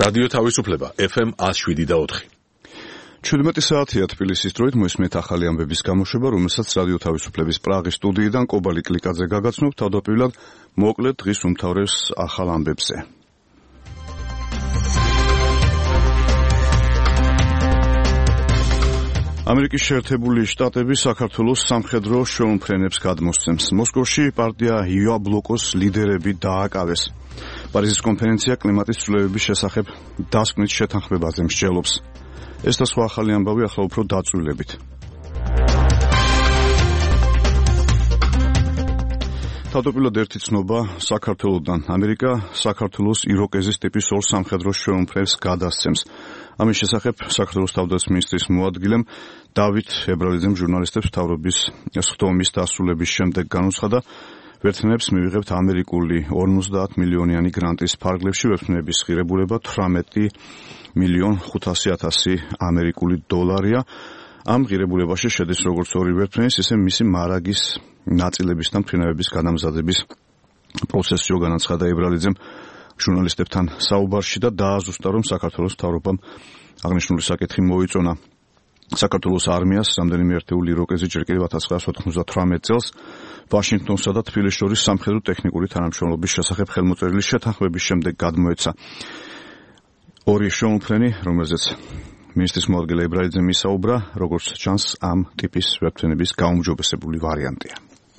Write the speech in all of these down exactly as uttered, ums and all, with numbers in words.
რადიო თავისუფლება ეფ ემ one oh seven და four. ჩვიდმეტი საათია თბილისის დროით მოისმენთ ახალი ამბების გამოშვება, რომელსაც რადიო თავისუფლების პრაღის სტუდიიდან კობალი კლიკაძე გაგაცნობ. თავდაპირველად მოკლედ დღის უმთავრეს ახალ ამბებზე. ამერიკის შეერთებული შტატები საქართველოს სამხედრო შეუმფრენებს გადმოსცემს. მოსკოვში პარტია იაბლოკოს ლიდერები დააკავეს. პარიზის კონფერენცია კლიმატის ცვლილებების შესახებ დასკვნით შეთანხმებაზე მსჯელობს. ეს და სხვა ახალი ამბავი ახლა უფრო დაწვრილებით. თავდაპირველად ერთი ცნობა საქართველოსდან. ამერიკა საქართველოს იროკეზის ტიპის ორ სამხედრო შეუმფრენებს გადასცემს. ამის შესახებ საქართველოს თავდაცვის მინისტრის მოადგილემ დავით ებრალიძემ ჟურნალისტებს მთავრობის სხდომის დასრულების შემდეგ განუცხადა, ვერტმფრენებს მივიღებთ ამერიკული ორმოცდაათ მილიონიანი გრანტის ფარგლებში, ვერტმფრენების ღირებულება თვრამეტი მილიონ ხუთასი ათასი ამერიკული დოლარია. ამ ღირებულებაში შედის როგორც ორი ვერტმფრენის, ისე მისი მარაგის ნაწილების და მფრინავების გადამზადების პროცესიო, განაცხადა ებრალიძემ ჟურნალისტებთან საუბარში და დააზუსტა, რომ საქართველოს მთავრობამ აღნიშნული საკითხი მოიწონა. საქართველოს არმიას რამდენიმე ერთეული იროკეზი ჯერ კიდევ ათას ცხრაასი ოთხმოცდათვრამეტ წელს ვაშინგტონსა და თბილისის შორის სამხედრო ტექნიკური თანამშრომლობის შესახებ ხელმოწერილი შეთანხმების შემდეგ გადმოეცა. ორი შეუმფრენი, რომელზეც მინისტრის მოადგილე ებრალიძემ ისაუბრა, როგორც ჩანს, ამ ტიპის ვერტმფრენების გაუმჯობესებული ვარიანტია.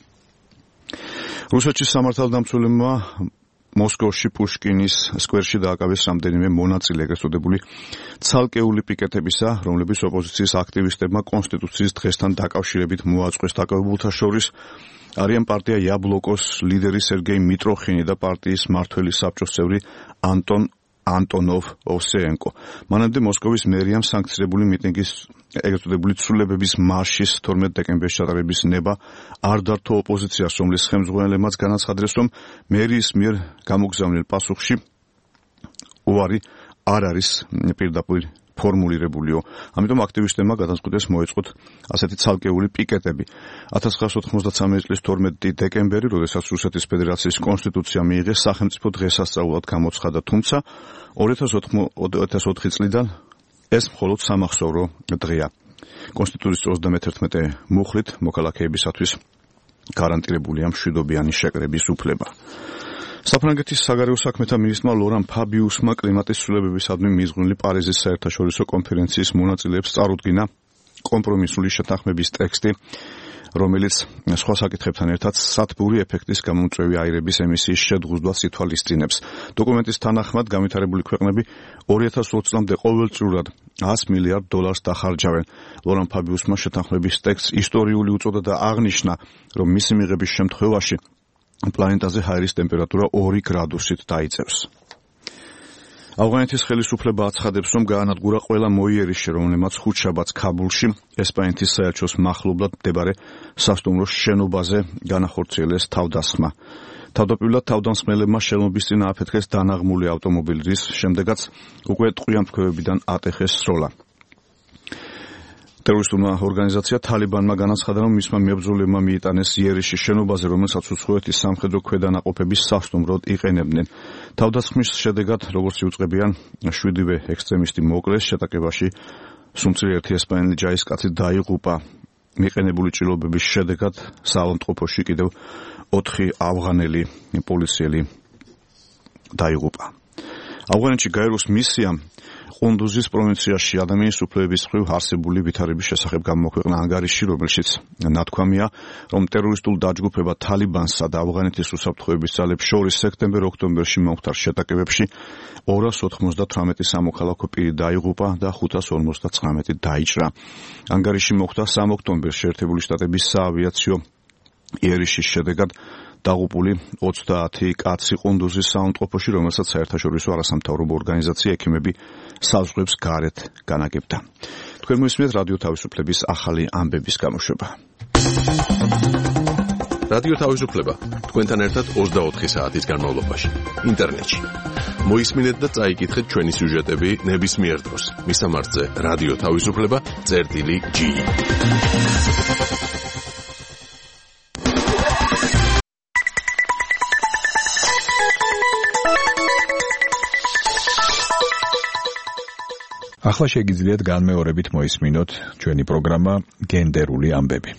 რუსეთის სამართალდამცველებმა მოსკოვში პუშკინის სკვერში დააკავეს რამდენიმე მონაწილე, ეგრეთ წოდებული ცალკეული პიკეტებისა, რომლებიც ოპოზიციის აქტივისტებმა კონსტიტუციის დღესთან დაკავშირებით მოაწყვეს. დაკავებულთა შორის არიან პარტია იაბლოკოს ლიდერი სერგეი მიტროხინი და პარტიის მმართველი საბჭოს წევრი ანტონ ანტონოვ ოსეენკო. მანამდე მოსკოვის მერიამ სანქცირებული მიტინგის, ეგრეთ წოდებული ცვლილებების მარშის თორმეტ დეკემბერში ჩატარების ნება არ დართო ოპოზიციას, რომლის ხელმძღვანელებმაც განაცხადეს, რომ მერიის მიერ გამოგზავნილ პასუხში უარი არ არის პირდაპირ ფორმულირებულიო. ამიტომ აქტივისტებმა გადაწყვიტეს მოეწყოთ ასეთი ცალკეული პიკეტები. ათას ცხრაასი ოცდამეცხრამეტი წლის თორმეტი დეკემბერი, როდესაც რუსეთის ფედერაციის კონსტიტუცია მიიღეს, სახელმწიფო დღესასწაულად გამოცხადა, თუმცა ორი ათას ოთხი წლიდან ეს მხოლოდ სამახსოვრო დღეა. კონსტიტუციის ოცდამეთერთმეტე მუხლით მოქალაქეებისათვის გარანტირებულია მშვიდობიანი შეკრების უფლება. საფრანგეთის საგარეო საქმეთა მინისტრმა ლორან ფაბიუსმა კლიმატის ცვლილებებისადმი მიზღვნილი პარიზის საერთაშორისო კონფერენციის მონაწილეებს წარუდგინა კომპრომისული შეთანხმების ტექსტი, რომელიც სხვა საკითხებთან ერთად სათბური ეფექტის გამომწვევი აირების ემისიის შედგუზდვას ითვალისწინებს. დოკუმენტის თანახმად განვითარებული ქვეყნები ორი ათას ოცი წლამდე ყოველწლიურად ას მილიარდ დოლარს დახარჯავენ. ლორან ფაბიუსმა შეთანხმების ტექსტს ისტორიული უწოდა და აღნიშნა, რომ მისი მიღების შემთხვევაში პლანეტაზე ჰაერის ტემპერატურა ორი გრადუსით დაიწევს. ავღანეთის ხელისუფლება აცხადებს, რომ გაანადგურა ყველა მოიერიშე, რომელმაც ხუთშაბათს ქაბულში ესპანეთის საელჩოს მახლობლად მდებარე სასტუმროს შენობაზე განახორციელეს თავდასხმა. თავდაპირველად თავდამსხმელებმა შენობის წინ ააფეთქეს დანაღმული ავტომობილი, რის შემდეგაც უკვე ტყვიამფრქვევებიდან ატეხეს სროლა. ტერორისტულმა ორგანიზაცია თალიბანმა განაცხადა, რომ მისმა მებრძოლებმა მიიტანეს იერიში შენობაზე, რომელსაც უცხოეთის სამხედრო ქვედანაყოფების სასტუმროდ იყენებდნენ. თავდასხმის შედეგად, როგორც იუწყებიან, შვიდივე ექსტრემისტი მოკლეს. შეტაკებაში სუმცრი ერთი ესპანელი ჯარისკაცი დაიღუპა. მიყენებული ჭრილობების შედეგად საავადმყოფოში კიდევ ოთხი ავღანელი პოლიციელი დაიღუპა. ავღანეთში გაეროს მისიამ ყუნდუზის პროვინციაში ადამიანის უფლებების მხრივ არსებული ვითარების შესახებ გამოქვეყნა ანგარიში, რომელშიც ნათქვამია, რომ ტერორისტულ დაჯგუფება თალიბანსა და ავღანეთის უსაფრთხოების ძალებს შორის სექტემბერ-ოქტომბერში მომხდარ შეტაკებებში ორას ოთხმოცდათვრამეტი სამოქალაქო პირი დაიღუპა და ხუთას ორმოცდაცხრამეტი დაიჭრა. ანგარიში მოხდა სამ ოქტომბერში შეერთებული შტატების საავიაციო იერიშის შედეგად დაღუპული ოცდაათი კაცი ყუნდუზის საავადმყოფოში, რომელსაც საერთაშორისო არასამთავრობო ორგანიზაცია ექიმები საზღვრებს გარეთ განაგებდა. თქვენ მოისმენთ რადიო თავისუფლების ახალი ამბების გამოშვება. რადიო თავისუფლება თქვენთან ერთად ოცდაოთხი საათის განმავლობაში ინტერნეტში. მოისმინეთ და წაიკითხეთ ჩვენი სიუჟეტები ნებისმიერ დროს. მისამართზე რადიო თავისუფლება წერტილი ჯი. ახლა შეგიძლიათ განმეორებით მოისმინოთ ჩვენი პროგრამა გენდერული ამბები.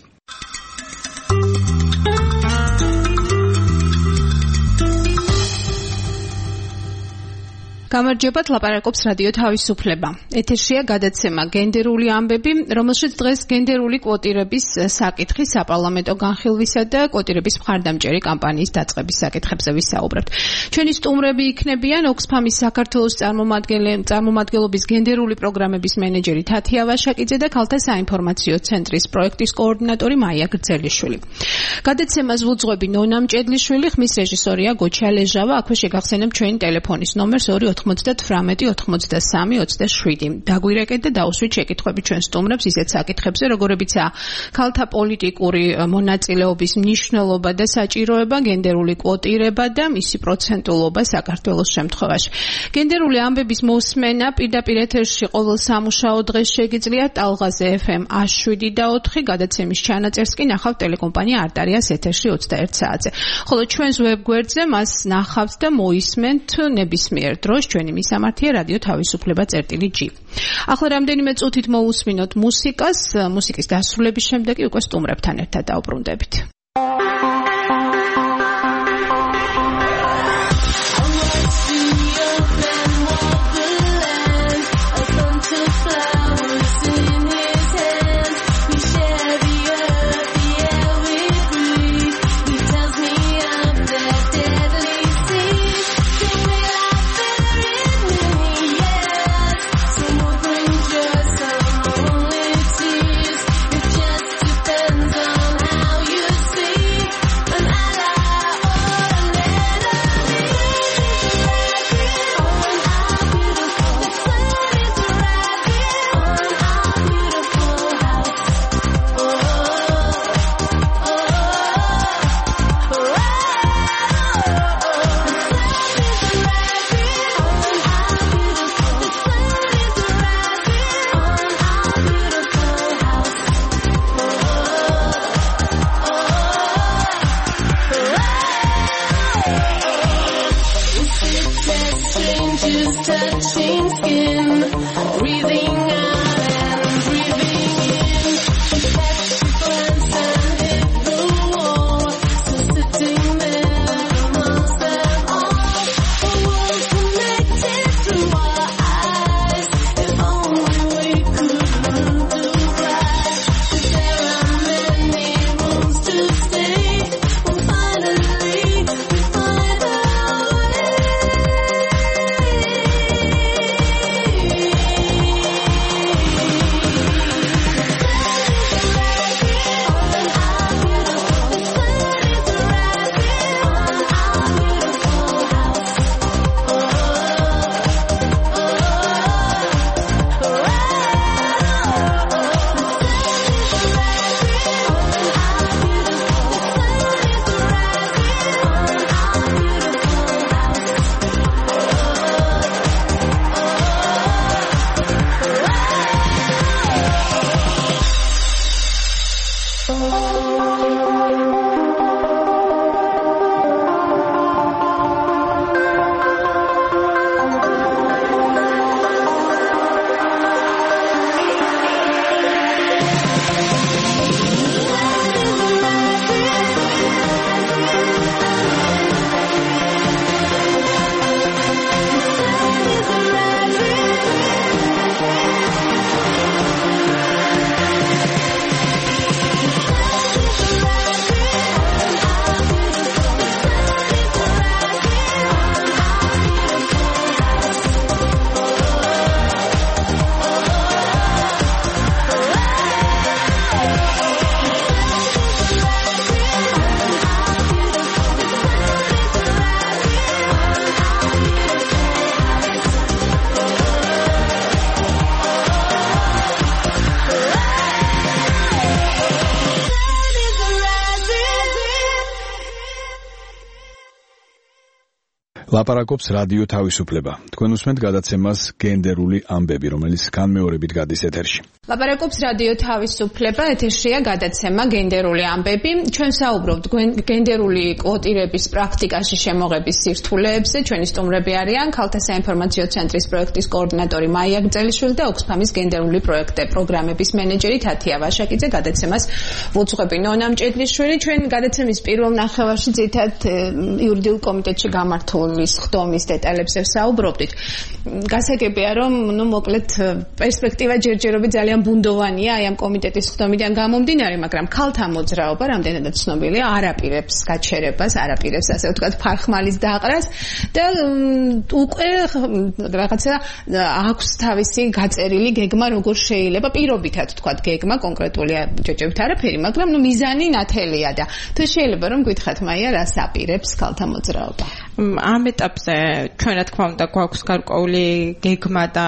გამარჯობათ, ლაპარაკობს რადიო თავისუფლება. ეთერშია გადაცემა გენდერული ამბები, რომელშიც დღეს გენდერული კვოტირების საკითხი საპარლამენტო განხილვისა და კვოტირების მხარდამჭერი კამპანიის დაწყების საკითხებზე ვისაუბრებთ. ჩვენი სტუმრები იქნებიან ოქსფამის საქართველოს წარმომადგენლობის გენდერული პროგრამების მენეჯერი თათია ვაშაკიძე და ქალთა საინფორმაციო ცენტრის პროექტის კოორდინატორი მაია გრძელიშვილი. გადაცემას ვუძღვები ნონა მჭედლიშვილი, ხმის რეჟისორია გოჩა ლეჟავა. აქვე შეგახსენებთ ჩვენი ტელეფონის ნომერს ორი ოცდაოთხმოცდათვრამეტი ოცდასამი ოცდაშვიდი. დაგვირეკეთ და დაუსვით შეკითხვები ჩვენ სტუმრებს ისეთ საკითხებზე, როგორებიცაა ქალთა პოლიტიკური მონაწილეობის მნიშვნელობა და საჭიროება, გენდერული კვოტირება და მისი პროცენტულობა საქართველოს შემთხვევაში. გენდერული ამბების მოსმენა პირდაპირ ეთერში ყოველ სამუშაო დღეს შეგიძლიათ ტალღაზე ეფ ემ შვიდი და ოთხი, გადაცემის ჩანაწერს კი ნახავთ ტელეკომპანია არტარიას ეთერში ოცდაერთ საათზე. ხოლო ჩვენს ვებგვერდზე მას ნახავთ და მოისმენთ ნებისმიერ დროს. ჩვენი მისამართია რადიო თავისუფლება წერტილი ჯი. ახლა რამდენიმე წუთით მოусმინოთ მუსიკას, მუსიკის დასრულების შემდეგ კი უკვე სტუმრებთან ერთად დავბრუნდებით. ლაპარაკობს რადიო თავისუფლება. თქვენ უსმენთ გადაცემას გენდერული ამბები, რომელიც განმეორებით გადის ეთერში. ლაპარაკობს რადიო თავისუფლება, ეთერშია გადაცემა გენდერული ამბები. ჩვენ საუბრობთ გენდერული კვოტირების პრაქტიკაში შემოღების სირთულეებზე. ჩვენი სტუმრები არიან ქალთა საინფორმაციო ცენტრის პროექტის კოორდინატორი მაია გძელიშვილი და ოქსფამის გენდერული პროექტე პროგრამების მენეჯერი თათია ვაშაკიძე. გადაცემას ვუძღვები ნონა მჭედლიშვილი. ჩვენ გადაცემის პირველ ნახევარში ძირითადად იურიდიულ კომიტეტში გამართული ხდომის დეტალებზე საუბრობდით. გასაგებია, რომ ნუ მოკლედ პერსპექტივა ჯერჯერობით ძალიან ბუნდოვანია აი ამ კომიტეტის ხდომიდან გამომდინარე, მაგრამ ქალთა მოძრაობა რამდენადაც ცნობილია, არ აპირებს გაჩერებას, არ აპირებს ასე ვთქვათ ფარხმალის დაყრას და უკვე რაღაცა აქვს თავისი გაწერილი გეგმა, როგორ შეიძლება პირობითად ვთქვათ გეგმა, კონკრეტული ჯეჯებით არაფერი, მაგრამ ნუ მიზანი ნათელია და თუ შეიძლება რომ გითხრათ მაია, რას აპირებს ქალთა მოძრაობა? ამ ეტაპზე ჩვენ რა თქმა უნდა გვაქვს გარკვეული გეგმა და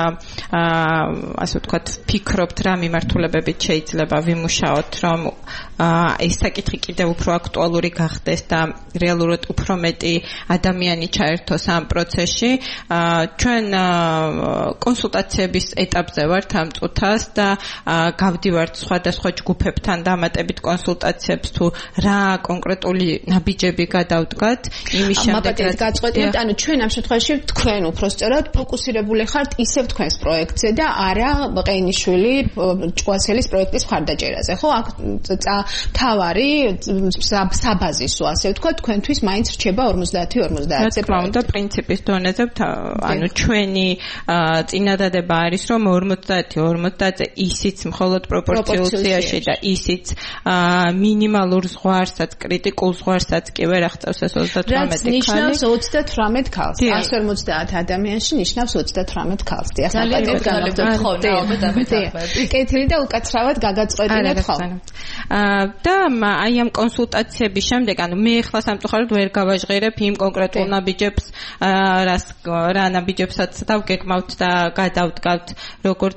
ასე ვთქვათ ფიქრობთ რა მიმართულებებით შეიძლება ვიმუშაოთ, რომ ეს საკითხი კიდევ უფრო აქტუალური გახდეს და რეალურად უფრო მეტი ადამიანი ჩაერთოს ამ პროცესში. ჩვენ კონსულტაციების ეტაპზე ვართ ამ წუთას და გავდივართ სხვადასხვა ჯგუფებთან დამატებით კონსულტაციებს თუ რა კონკრეტული ნაბიჯები გადავდგათ იმის შემდეგ გაწყვეტინებთ, ანუ ჩვენ ამ შემთხვევაში თქვენ უფრო სწორად ფოკუსირებული ხართ ისევ თქვენს პროექტზე და არა ყეინიშვილი ჭკვასელის პროექტის მხარდაჭერაზე, ხო? აქ თავარი საბაზისო, ასე ვთქვათ, თქვენთვის მაინც რჩება ორმოცდაათი ორმოცდაათზე. რა თქმა უნდა, პრინციპის დონეზე, ანუ ჩვენი წინადადება არის, რომ ორმოცდაათი ორმოცდაათზე ისიც მხოლოდ პროპორციაში და ისიც მინიმალურ ზღვარსაც, კრიტიკულ ზღვარსაც კი ვერ აღწევს ეს ოცდათვრამეტი ქალი. ოცდათვრამეტ ქალს. ას ორმოცდაათ ადამიანში ნიშნავს ოცდათვრამეტ ქალს. ძალიან მოგწონებთ ხოლმე ამბები. კეთილი და უკაცრავად გაგაწყვეტინეთ ხოლმე. და აი ამ კონსულტაციების შემდეგ, ანუ მე ახლა სამწუხაროდ ვერ გავაჟღერებ იმ კონკრეტულ ნაბიჯებს, რას რა ნაბიჯებსაც დავგეგმავთ და გადავდგავთ, როგორც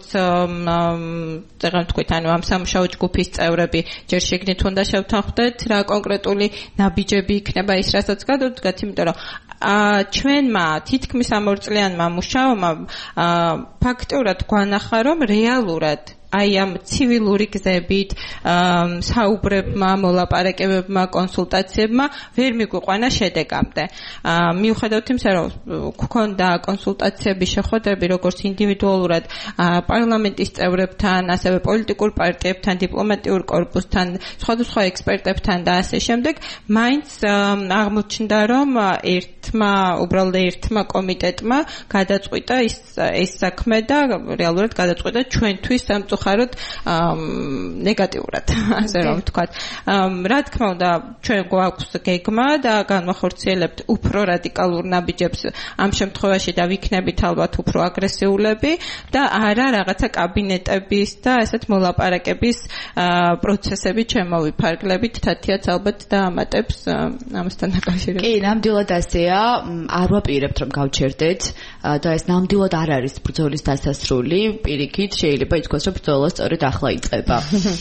წეგან თქვით, ანუ ამ სამუშაო ჯგუფის წევრები ჯერ შეგნით უნდა შევთანხმდეთ, რა კონკრეტული ნაბიჯები იქნება ის, რასაც გადავდგათ, იმიტომ რომ ჩვენმა თითქმის ამორწლიანმა მუშაობამ ფაქტიურად გვანახა, რომ რეალურად აი ამ ცივილური გზებით საუბრებმა, მოლაპარაკებებმა, კონსულტაციებმა ვერ მიგვიყვანა შედეგამდე. მიუხედავად იმისა, რომ გვქონდა კონსულტაციების შეხვედრები როგორც ინდივიდუალურად პარლამენტის წევრებთან, ასევე პოლიტიკურ პარტიებთან, დიპლომატიურ კორპუსთან, სხვადასხვა ექსპერტებთან და ასე შემდეგ, მაინც აღმოჩნდა, რომ ერთმა, უბრალოდ ერთმა კომიტეტმა გადაწყვიტა ის ეს საქმე და რეალურად გადაწყვიტა ჩვენთვის ხაროთ ნეგატიურად, ასე რომ ვთქვათ. რა თქმა უნდა, ჩვენ გვაქვს გეგმა და განვახორციელებთ უფრო რადიკალურ ნაბიჯებს ამ შემთხვევაში და ვიქნებით ალბათ უფრო აგრესიულები და არა რაღაცა კაბინეტების და ესეთ მოლაპარაკების პროცესები შემოვიფარგლებით, თათიაც ალბათ დაამატებს ამასთან დაკავშირებით. კი, ნამდვილად ასეა, არ ვაპირებთ რომ გავჩერდეთ და ეს ნამდვილად არ არის ბრძოლის დასასრული, პირიქით შეიძლება ითქვას, რომ ბრძოლა სწორედ ახლა იწყება.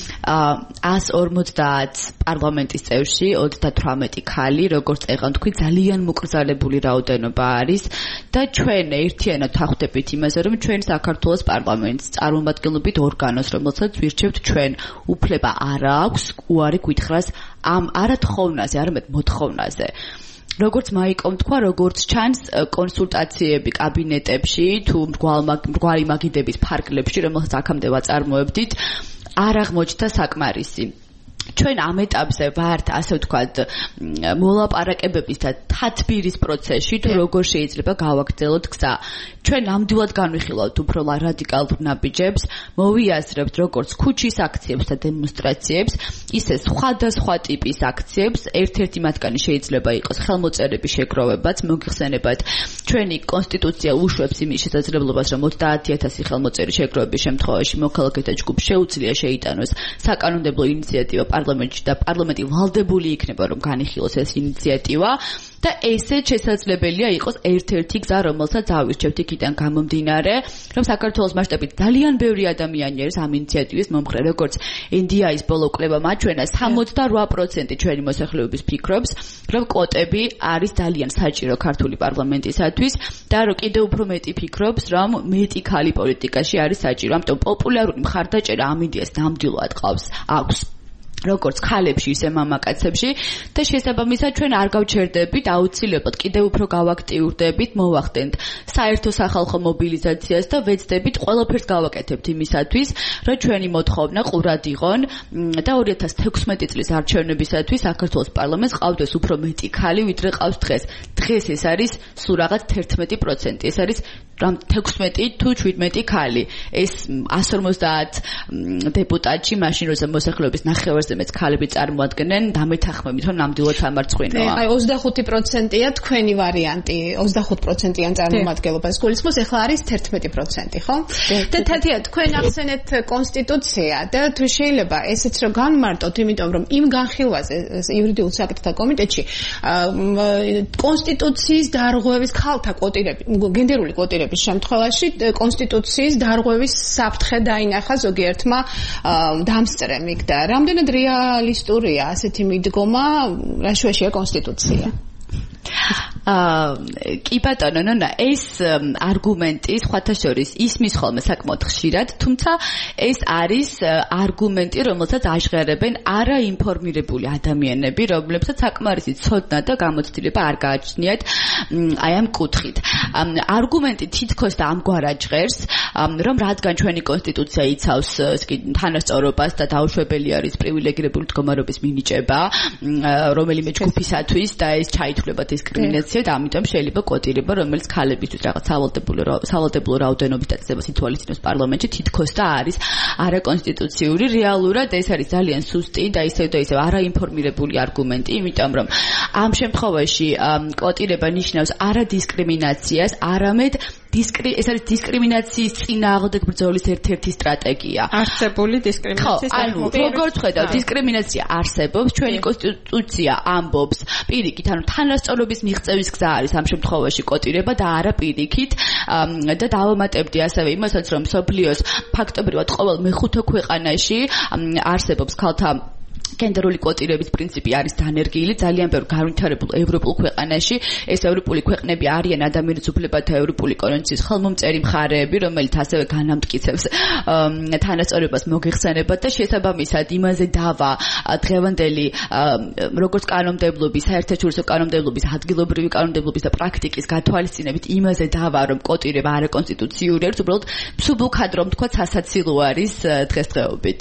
ას ორმოცდაათ პარლამენტის წევრში ოცდათვრამეტი ქალი, როგორც წეგან თქვი, ძალიან მოკრძალებული რაოდენობა არის და ჩვენ ერთიანად ვხვდებით იმაზე, რომ ჩვენ საქართველოს პარლამენტს წარმომადგენლობით ორგანოს, რომელსაც ვირჩევთ ჩვენ, უფლება არ აქვს უარი გითხრას ამ არა თხოვნაზე, არამედ მოთხოვნაზე. როგორც მაიკომ თქვა, როგორც ჩანს კონსულტაციები კაბინეტებში თუ მრგვალი მაგიდების ფარგლებში, რომელსაც აქამდე ვაწარმოებდით, არ აღმოჩნდა საკმარისი. ჩვენ ამ ეტაპზე ვართ, ასე ვთქვათ, მოლაპარაკებების და თათბირის პროცესში, თუ როგორ შეიძლება გავაგრძელოთ გზა. ჩვენ ნამდვილად განვიხილავთ უფრო რადიკალურ ნაბიჯებს, მოვიაზრებთ როგორც ქუჩის აქციებს და დემონსტრაციებს, ისე სხვადასხვა ტიპის აქციებს. ერთ-ერთი მათგანი შეიძლება იყოს ხელმოწერების შეგროვებაც, მოგიხსენებათ, ჩვენი კონსტიტუცია უშვებს იმის შესაძლებლობას, რომ ოცდაათი ათასი ხელმოწერის შეგროვების შემთხვევაში მოქალაქეთა ჯგუფს შეუძლია შეიტანოს საკანონმდებლო ინიციატივა პარლამენტში და პარლამენტი ვალდებული იქნება რომ განიხილოს ეს ინიციატივა და ესე შესაძლებელია იყოს ერთ-ერთი გზა რომელსაც ავირჩევთ იქიდან გამომდინარე რომ საქართველოს მასშტაბით ძალიან ბევრი ადამიანი არის ამ ინიციატივის მომხრე როგორც ენ დი აის ბოლო კვლევა მაჩვენა სამოცდარვა პროცენტი ჩვენი მოსახლეობის ფიქრობს რომ კვოტები არის ძალიან საჭირო ქართული პარლამენტისათვის და რომ კიდევ უფრო მეტი ფიქრობს რომ მეტი ქალი პოლიტიკაში არის საჭირო ამიტომ პოპულარული მხარდაჭერა ამ იდეას ნამდვილად ყავს აქვს როგორც ქალებში ისე მამაკაცებში და შესაბამისად ჩვენ არ გავჩერდებით აუცილებლად კიდევ უფრო გავაქტიურდებით მოვახდენთ საერთო სახალხო მობილიზაციას და ვეცდებით ყველაფერს გავაკეთებთ იმისათვის რომ ჩვენი მოთხოვნა ყურად იყონ და ორი ათას თექვსმეტი წლის არჩევნებისათვის საქართველოს პარლამენტს ყავდეს უფრო მეტი ქალი ვიდრე ყავს დღეს დღეს ეს არის სულ რაღაც თერთმეტი პროცენტი ეს არის რამ თექვსმეტი თუ შვიდმეტი ქალი ეს εκατს ორმოცდაათ დეპუტატში მაშინ როცა მოსახლეობის ნახევარზე მეც ქალები წარმოადგენენ დამეთანხმებით რომ ნამდვილად ამარცხვინოა. აი ოცდახუთი პროცენტია თქვენი ვარიანტი ოცდახუთ პროცენტიან წარმომადგენლობას გულისხმობს ახლა არის თერთმეტი პროცენტი ხო? და თათია თქვენ ახსენეთ კონსტიტუცია და თუ შეიძლება ესეც რომ განმარტოთ იმიტომ რომ იმ განხილვაზე იურიდიულ საკითხთა კომიტეტში კონსტიტუციის დარღვევის ქალთა კვოტირები გენდერული კვოტირების შემთხვევაში კონსტიტუციის დარღვევის საფრთხე დაინახა ზოგიერთმა დამსწრემ იქ და რამდენად რეალისტურია ასეთი მიდგომა რა შუაშია კონსტიტუცია კი ბატონო ნონა ეს არგუმენტი სხვათა შორის ისმის ხოლმე საკმაოდ ხშირად თუმცა ეს არის არგუმენტი რომელსაც აჟღერებენ არაინფორმირებული ადამიანები რომლებსაც საკმარისი ცოდნა და გამოცდილება არ გააჩნიათ აი ამ კუთხით არგუმენტი თითქოს და ამგვარად ჟღერს რომ რადგან ჩვენი კონსტიტუცია იცავს თანასწორობას და დაუშვებელი არის პრივილეგირებული მდგომარეობის მინიჭება რომელიმე ჯგუფისათვის და ეს ჩაითვლება დისკრიმინაცია და ამიტომ შეიძლება კვოტირება რომელიც ქალებისთვის რაღაც სავალდებულო სავალდებულო რაოდენობით დაწესებას ითვალისწინებს პარლამენტში თითქოს და არის არაკონსტიტუციური რეალურად ეს არის ძალიან სუსტი და ისევ და ისევ არაინფორმირებული არგუმენტი იმიტომ რომ ამ შემთხვევაში კვოტირება ნიშნავს არა დისკრიმინაციას არამედ დისკრი ეს არის დისკრიმინაციის წინააღმდეგ ბრძოლის ერთ-ერთი სტრატეგია. არსებული დისკრიმინაციის ანუ როგორც ხედავთ დისკრიმინაცია არსებობს ჩვენი კონსტიტუცია ამბობს პირიქით ანუ თანასწორობის მიღწევის გზა არის ამ შემთხვევაში კვოტირება და არა პირიქით და დავამატებდი ასევე იმასაც რომ სოფლიოს ფაქტობრივად ყოველ მეხუთე ქვეყანაში არსებობს ქალთა გენდერული კვოტირების პრინციპი არის დანერგილი ძალიან ბევრ განვითარებულ ევროპულ ქვეყანაში ეს ევროპული ქვეყნები არიან ადამიანის უფლებათა ევროპული კონვენციის ხელმომწერი მხარეები რომელიც ასევე განამტკიცებს თანასწორობას მოგეხსენებათ და შესაბამისად იმაზე დავა დღევანდელი როგორც კანონმდებლობის საერთაშორისო კანონმდებლობის ადგილობრივი კანონმდებლობის და პრაქტიკის გათვალისწინებით იმაზე დავა რომ კვოტირება არაკონსტიტუციური არის უბრალოდ მსუბუქად რომ თქვა სასაცილო არის დღესდღეობით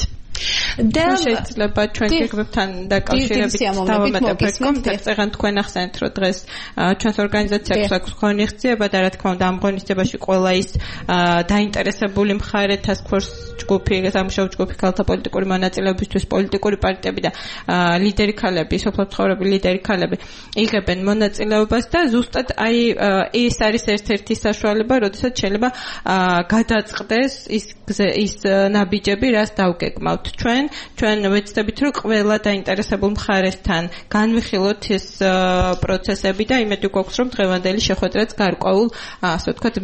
და შეიძლება ჩვენ გეგმებთან დაკავშირებით დავამატებ ერთ კონტექსტს ეგან თქვენ ახსენეთ რომ დღეს ჩვენს ორგანიზაციას აქვს ღონისძიება და რა თქმა უნდა ამ ღონისძიებაში ყველა ის დაინტერესებული მხარე task force ჯგუფი სამუშაო ჯგუფი ქალთა პოლიტიკური მონაწილეობისთვის პოლიტიკური პარტიები და ლიდერი ქალები სოფლად ცხოვრები ლიდერი ქალები იღებენ მონაწილეობას და ზუსტად აი ეს არის ერთ-ერთი საშუალება როდესაც შეიძლება გადაწყდეს ის ის ნაბიჯები რაც დავგეგმავთ ჩვენ ჩვენ ვეცდებით რომ ყველა დაინტერესებულ მხარესთან განვიხილოთ ეს პროცესები და იმედი გვაქვს რომ დღევანდელი შეხვედრაც გარკვეულ ასე ვთქვათ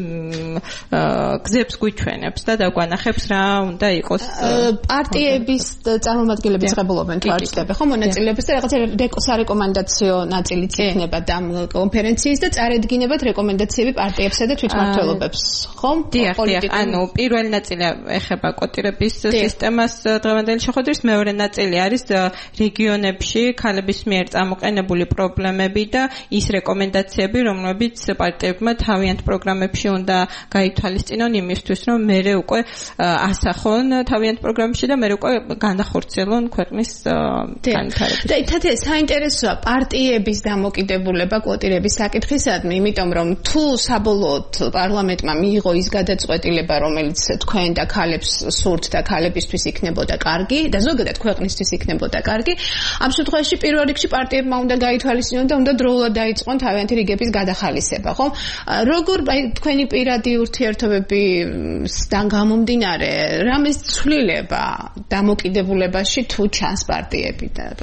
გზებს გვიჩვენებს და დაგვანახებს რა უნდა იყოს პარტიების წარმომადგენლები წებულობენ თვალწინები ხო მონაწილეებს და რაღაცა სარეკომენდაციო ნაწილიც იქნება და კონფერენციის და წარედგინებათ რეკომენდაციები პარტიებსა და თვითმმართველობებს ხო პოლიტიკურ ანუ პირველი ნაწილი ეხება კვოტირების სისტემას დღევანდელი შეხვედრის მეორე ნაწილი არის რეგიონებში ქალების მიერ წამოყენებული პრობლემები და ის რეკომენდაციები, რომლებიც პარტიებმა თავიანთ პროგრამებში უნდა გაითვალისწინონ იმისთვის, რომ მერე უკვე ასახონ თავიანთ პროგრამებში და მერე უკვე განახორციელონ ქვეყნის განვითარება. და თათე საინტერესოა პარტიების დამოკიდებულება კვოტირების საკითხისადმი, იმიტომ რომ თუ საბოლოოდ პარლამენტმა მიიღო ის გადაწყვეტილება, რომელიც თქვენ და ქალებს სურთ და ქალებისთვის იქნებოდა კარგი და ზოგადად ქვეყნისთვის იქნებოდა კარგი. ამ შემთხვევაში პირველ რიგში პარტიებმა უნდა გაითვალისწინონ და უნდა დროულად დაიწყონ თავიანთი რიგების გადახალისება, ხო? როგორ აი თქვენი პირადი ურთიერთობებიდან გამომდინარე, რამის ცვლილება დამოკიდებულებაში თუ ჩანს პარტიებიდან?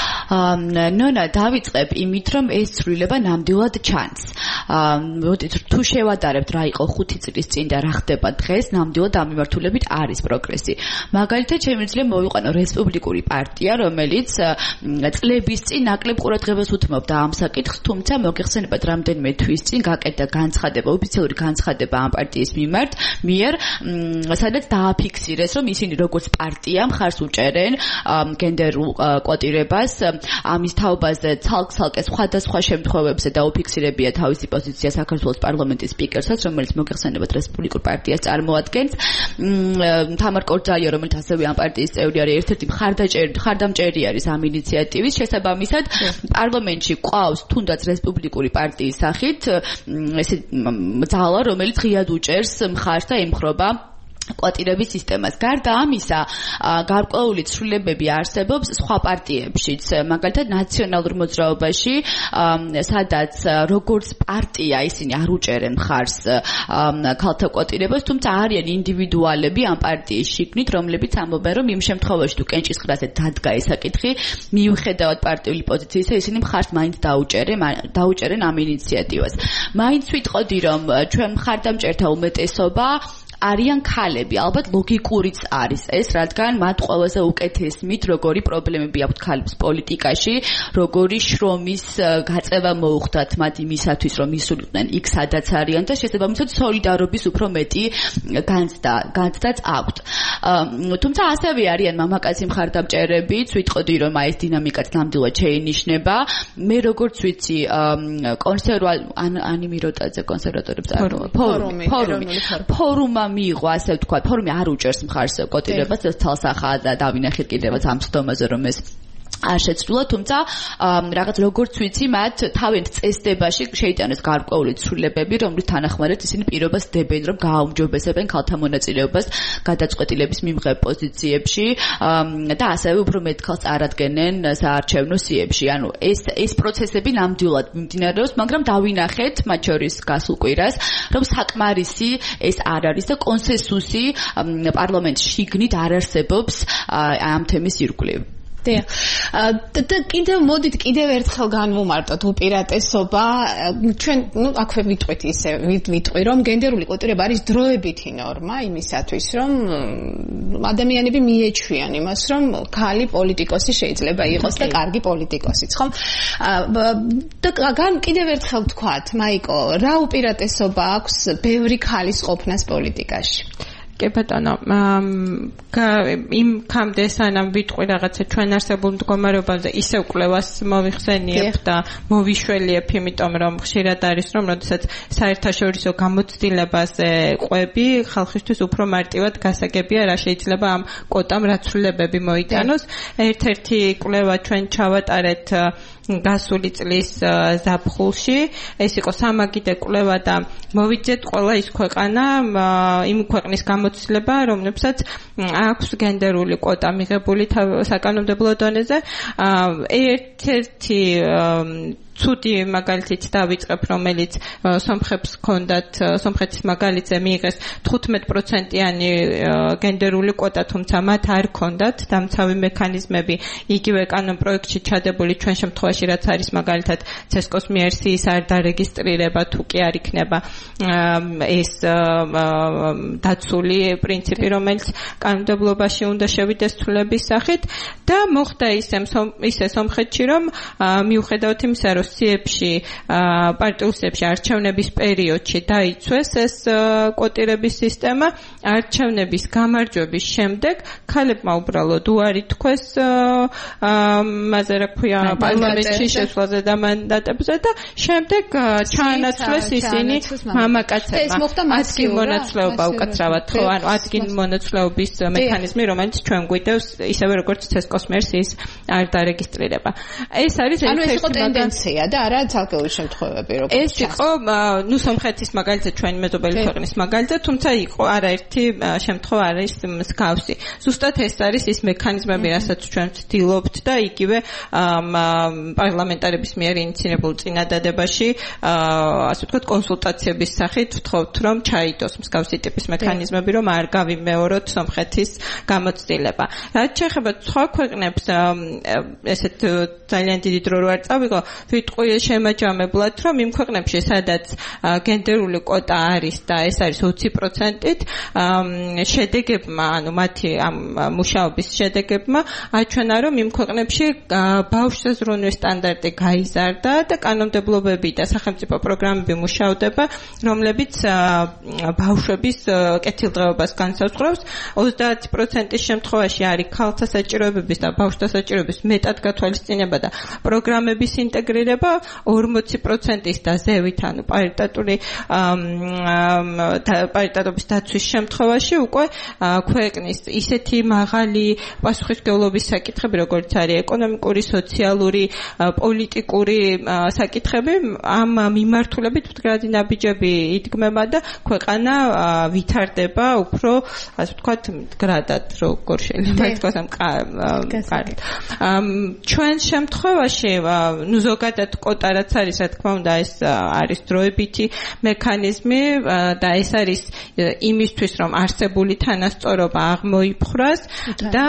ნონა, დავიწყებ იმით, რომ ეს ცვლილება ნამდვილად ჩანს. მოდით თუ შევადარებთ რა იყო ხუთი წლის წინ და რა ხდება დღეს, ნამდვილად ამ მიმართულებით არის პროგრესი. მაგალითად, შემიძლია მოვიყვანო რესპუბლიკური პარტია, რომელიც წლების წინ ნაკლებ ყურადღებას უთმობდა ამ საკითხს, თუმცა მოგეხსენებათ რამდენიმე თვის წინ გაკეთდა განცხადება, ოფიციალური განცხადება ამ პარტიის მიმართ, მიერ, სადაც დააფიქსირეს, რომ ისინი როგორც პარტია მხარს უჭერენ გენდერულ კვოტირებას, ამის თაობაზე ცალკ-ცალკე სხვადასხვა შემთხვევებზე დაუფიქსირებია თავისი პოზიცია საქართველოს პარლამენტის სპიკერსაც, რომელიც მოგეხსენებათ რესპუბლიკურ პარტიას წარმოადგენს. თამარ კორძაია, რომელიც ასევე ამ პარტიის წევრი არის, ერთ-ერთი მხარდაჭერი, მხარდამჭერი არის ამ ინიციატივის. შესაბამისად, პარლამენტში ყავს თუნდაც რესპუბლიკური პარტიის სახით ესე ძალა, რომელიც ღიად უჭერს მხარს და ემხრობა კვოტირების სისტემას. გარდა ამისა, გარკვეული ცვლილებები არსებობს სხვა პარტიებშიც, მაგალითად ნაციონალურ მოძრაობაში, სადაც როგორც პარტია ისინი არ უჭერენ მხარს ქალთა კვოტირებას, თუმცა არიან ინდივიდუალები ამ პარტიის შიგნით, რომლებიც ამბობენ, რომ იმ შემთხვევაში თუ კენჭისყრაზე დადგა ეს საკითხი, მიუხედავად პარტიული პოზიციისა, ისინი მხარს მაინც დაუჭერენ, დაუჭერენ ამ ინიციატივას. მაინც ვიტყოდი, რომ ჩვენ მხარდამჭერთა უმეტესობა არიან ქალები, ალბათ ლოგიკურიც არის ეს, რადგან მათ ყველაზე უკეთესმით როგორი პრობლემები აქვთ ქალებს პოლიტიკაში, როგორი შრომის გაწევა მოუხდათ მათ იმისათვის, რომ ისულიყვნენ იქ სადაც არიან და შესაბამისად სოლიდარობის უფრო მეტი განცდა, განცდაც აქვთ. თუმცა ასევე არიან მამაკაცი მხარდამჭერებიც, ვიტყოდი, რომ აი ეს დინამიკაც ნამდვილად შეინიშნება. მე როგორც ვიცი, კონსერვატ ანი მიროტაძე კონსერვატორებს ფორუმი, ფორუმი, ფორუმი მიიღო, ასე ვთქვათ, ფორუმი არ უჭერს მხარს კვოტირებას, ეს თალსახაა და დავინახეთ კიდევაც ამ სხდომაზე, რომ ეს არ შეცვლილა, თუმცა რაღაც როგორც ვიცი, მათ თავიანთ წესდებაში შეიტანეს გარკვეული ცვლილებები, რომლის თანახმადაც ისინი პირობას დებენ, რომ გააუმჯობესებენ ქალთა მონაწილეობას გადაწყვეტილების მიმღებ პოზიციებში და ასევე უფრო მეტ ქალს წარადგენენ საარჩევნო სიებში. ანუ ეს ეს პროცესები ნამდვილად მიმდინარეობს, მაგრამ დავინახეთ მათ შორის გასულ კვირას, რომ საკმარისი ეს არ არის და კონსენსუსი პარლამენტში შიგნით არ არსებობს ამ თემის ირგვლივ. და კიდევ მოდით კიდევ ერთხელ განვუმარტოთ უპირატესობა. ჩვენ ნუ აქვე ვიტყვით ისე ვიტყვი, რომ გენდერული კვოტირება არის დროებითი ნორმა იმისათვის, რომ ადამიანები მიეჩვიან იმას, რომ ქალი პოლიტიკოსი შეიძლება იყოს და კარგი პოლიტიკოსიც, ხომ? და კიდევ ერთხელ ვთქვათ, მაიკო, რა უპირატესობა აქვს ბევრი ქალის ყოფნას პოლიტიკაში? კი ბატონო, იმ კამდე სანამ ვიტყვი რაღაცა ჩვენ არსებულ მდგომარეობაზე ისევ კვლევას მოვიხსენიებ და მოვიშველიებ, იმიტომ რომ ხშირად არის რომ როდესაც საერთაშორისო გამოცდილებაზე ყვები, ხალხისთვის უფრო მარტივად გასაგებია რა შეიძლება ამ კვოტამ რა ცვლილებები მოიტანოს. ერთ-ერთი კვლევა ჩვენ ჩავატარეთ გასული წლის ზაფხულში, ეს იყო სამაგიდე კვლევა და მოვიძეთ ყველა ის ქვეყანა, იმ ქვეყნის გამოცდილება, რომლებსაც აქვს გენდერული კვოტა მიღებული საკანონმდებლო დონეზე. ერთ-ერთი ცუდი მაგალითით დავიწყებ, რომელიც სომხებს ჰქონდათ, სომხეთის მაგალითზე მიიღეს თხუთმეტ პროცენტიანი გენდერული კვოტა, თუმცა მათ არ ჰქონდათ დამცავი მექანიზმები იგივე კანონ პროექტში ჩადებული ჩვენ შემთხვევაში, რაც არის მაგალითად ცესკოს მიერ სიის არ დარეგისტრირება, თუ კი არ იქნება ეს დაცული პრინციპი, რომელიც კანონმდებლობაში უნდა შევიდეს ცვლილების სახით და მოხდა ისე ისე სომხეთში, რომ მიუხედავად იმისა, რომ სიებში, პარტიულ სიებში არჩევნების პერიოდში დაიცვეს ეს კვოტირების სისტემა, არჩევნების გამარჯვების შემდეგ ქალებმა უბრალოდ უარი თქვეს მასე რა ქვია პარლამენტში შესვლაზე და მანდატებზე და შემდეგ ჩაანაცვლეს ისინი მამაკაცებმა. ადგილ მონაცვლეობა უკაცრავად, ხო, ანუ ადგილ მონაცვლეობის მექანიზმი, რომელიც ჩვენ გვიდევს ისევე როგორც ცესკოს მიერ სიის არ დარეგისტრირება. ეს არის ერთ-ერთი ტენდენცია. ხალხია და არა ცალკეული შემთხვევები როგორც ეს იყო ნუ სომხეთის მაგალითად ჩვენი მეზობელი ქვეყნის მაგალითად თუმცა იყო არაერთი შემთხვევა არის მსგავსი ზუსტად ეს არის ის მექანიზმები რასაც ჩვენ ვცდილობთ და იგივე პარლამენტარების მიერ ინიციირებულ წინადადებაში ასე ვთქვათ კონსულტაციების სახით ვთხოვთ რომ ჩაიდოს მსგავსი ტიპის მექანიზმები რომ არ გავიმეოროთ სომხეთის გამოცდილება რაც შეეხება სხვა ქვეყნებს ესეთ ძალიან დიდი დრო რო არ წავიღო ვიტყვი შემაჯამებლად რომ იმ ქვეყნებში სადაც გენდერული კვოტა არის და ეს არის ოცი პროცენტით შედეგებმა ანუ მათი ამ მუშაობის შედეგებმა აჩვენა რომ იმ ქვეყნებში ბავშვთა ზრუნვის სტანდარტი გაიზარდა და კანონმდებლობები და სახელმწიფო პროგრამები მუშავდება რომლებიც ბავშვების კეთილდღეობას განსაზღვრავს ოცდაათი პროცენტის შემთხვევაში არის ქალთა საჭიროებების და ბავშვთა საჭიროების მეტად გათვალისწინება და პროგრამების ინტეგრირება ორმოცი პროცენტის და ზევით ანუ პარიტეტული პარიტეტობის დაცვის შემთხვევაში უკვე ქვეყნის ისეთი მაღალი პასუხისმგებლობის საკითხები როგორც არის ეკონომიკური, სოციალური, პოლიტიკური საკითხები ამ მიმართულებით მდგრადი ნაბიჯები იდგმება და ქვეყანა ვითარდება უფრო ასე ვთქვათ მდგრადად როგორ შეიძლება ითქვას ამ კარგად ჩვენ შემთხვევაში ნუ ზოგადად კვოტა რაც არის რა თქმა უნდა ეს არის დროებითი მექანიზმი და ეს არის იმისთვის რომ არსებული თანასწორობა აღმოიფხვრას და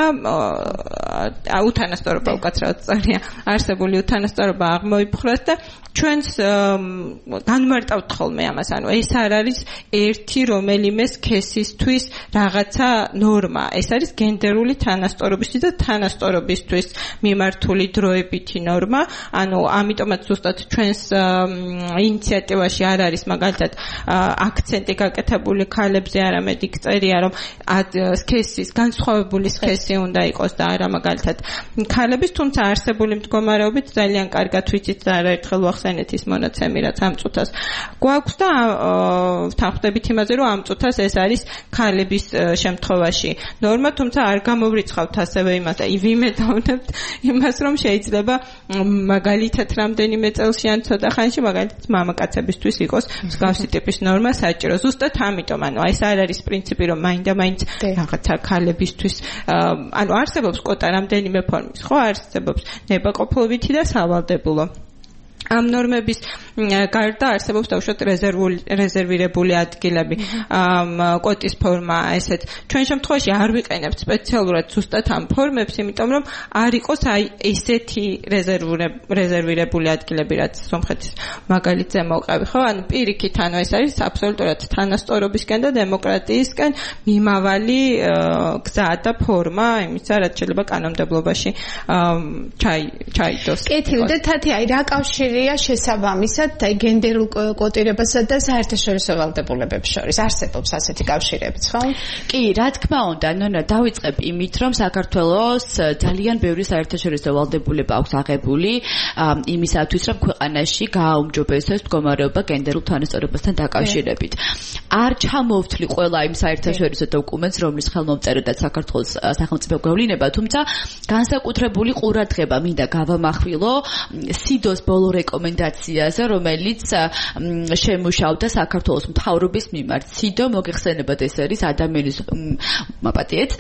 უთანასწორობა უკაცრავად სწორია არსებული უთანასწორობა აღმოიფხვრას და ჩვენს განმარტავთ ხოლმე ამას ანუ ეს არ არის ერთი რომელიმე სქესისთვის რაღაცა ნორმა ეს არის გენდერული თანასწორობისთვის და თანასწორობისთვის მიმართული დროებითი ნორმა ანუ ამიტომაც ზუსტად ჩვენს ინიციატივაში არ არის მაგალითად აქცენტი გაკეთებული ქალებზე არამედ იქ წერია რომ სქესის განსხვავებული სქესი უნდა იყოს და არა მაგალითად ქალების თუმცა არსებული მდგომარეობით ძალიან კარგად ვიცით და არაერთხელ ვახსენეთ ის მონაცემი რაც ამ წუთას გვაქვს და ვთანხმდებით იმაზე რომ ამ წუთას ეს არის ქალების შემთხვევაში ნორმა თუმცა არ გამოვრიცხავთ ასევე იმას და ვიმედოვნებთ იმას რომ შეიძლება მაგალითად რამდენიმე წელში ან ცოტა ხანში მაგალითად მამაკაცებისთვის იყოს მსგავსი ტიპის ნორმა საჭირო ზუსტად ამიტომ ანუ ეს არ არის პრინციპი რომ მაინდა-მაინც რაღაცა ქალებისთვის ანუ არსებობს კვოტა რამდენიმე ფორმის ხო არსებობს ნებაყოფლობითი და სავალდებულო ამ ნორმების გარდა არსებობს დაუშვათ რეზერვირებული ადგილები კვოტის ფორმა ესეთ ჩვენ შემთხვევაში არ ვიყენებთ სპეციალურად ზუსტად ამ ფორმებს იმიტომ რომ არ იყოს აი ესეთი რეზერვირებული ადგილები რაც სომხეთის მაგალითზე მოვყევი ხო ანუ პირიქით ანუ ეს არის აბსოლუტურად თანასწორობისკენ და დემოკრატიისკენ მიმავალი გზა და ფორმა იმისა რაც შეიძლება კანონმდებლობაში ჩაიდოს კეთილი და თათი აი რა კავშირი შესაბამისად აი გენდერულ კვოტირებასა და საერთაშორისო ვალდებულებებს შორის არსებობს ასეთი კავშირებიც ხო? კი, რა თქმა უნდა, ნონა დავიწყებ იმით, რომ საქართველოს ძალიან ბევრი საერთაშორისო ვალდებულება აქვს აღებული იმისათვის, რომ ქვეყანაში გააუმჯობესოს მდგომარეობა გენდერულ თანასწორობასთან დაკავშირებით. არ ჩამოვთვლი ყველა იმ საერთაშორისო დოკუმენტს, რომლის ხელმომწერადაც საქართველოს სახელმწიფო გვევლინება, თუმცა განსაკუთრებული ყურადღება მინდა გავამახვილო სიდოს ბოლო რეკომენდაციაზე, რომელიც შემუშავდა საქართველოს მთავრობის მიმართ. სიდო მოგეხსენებათ ეს არის ადამიანის მაპატიეთ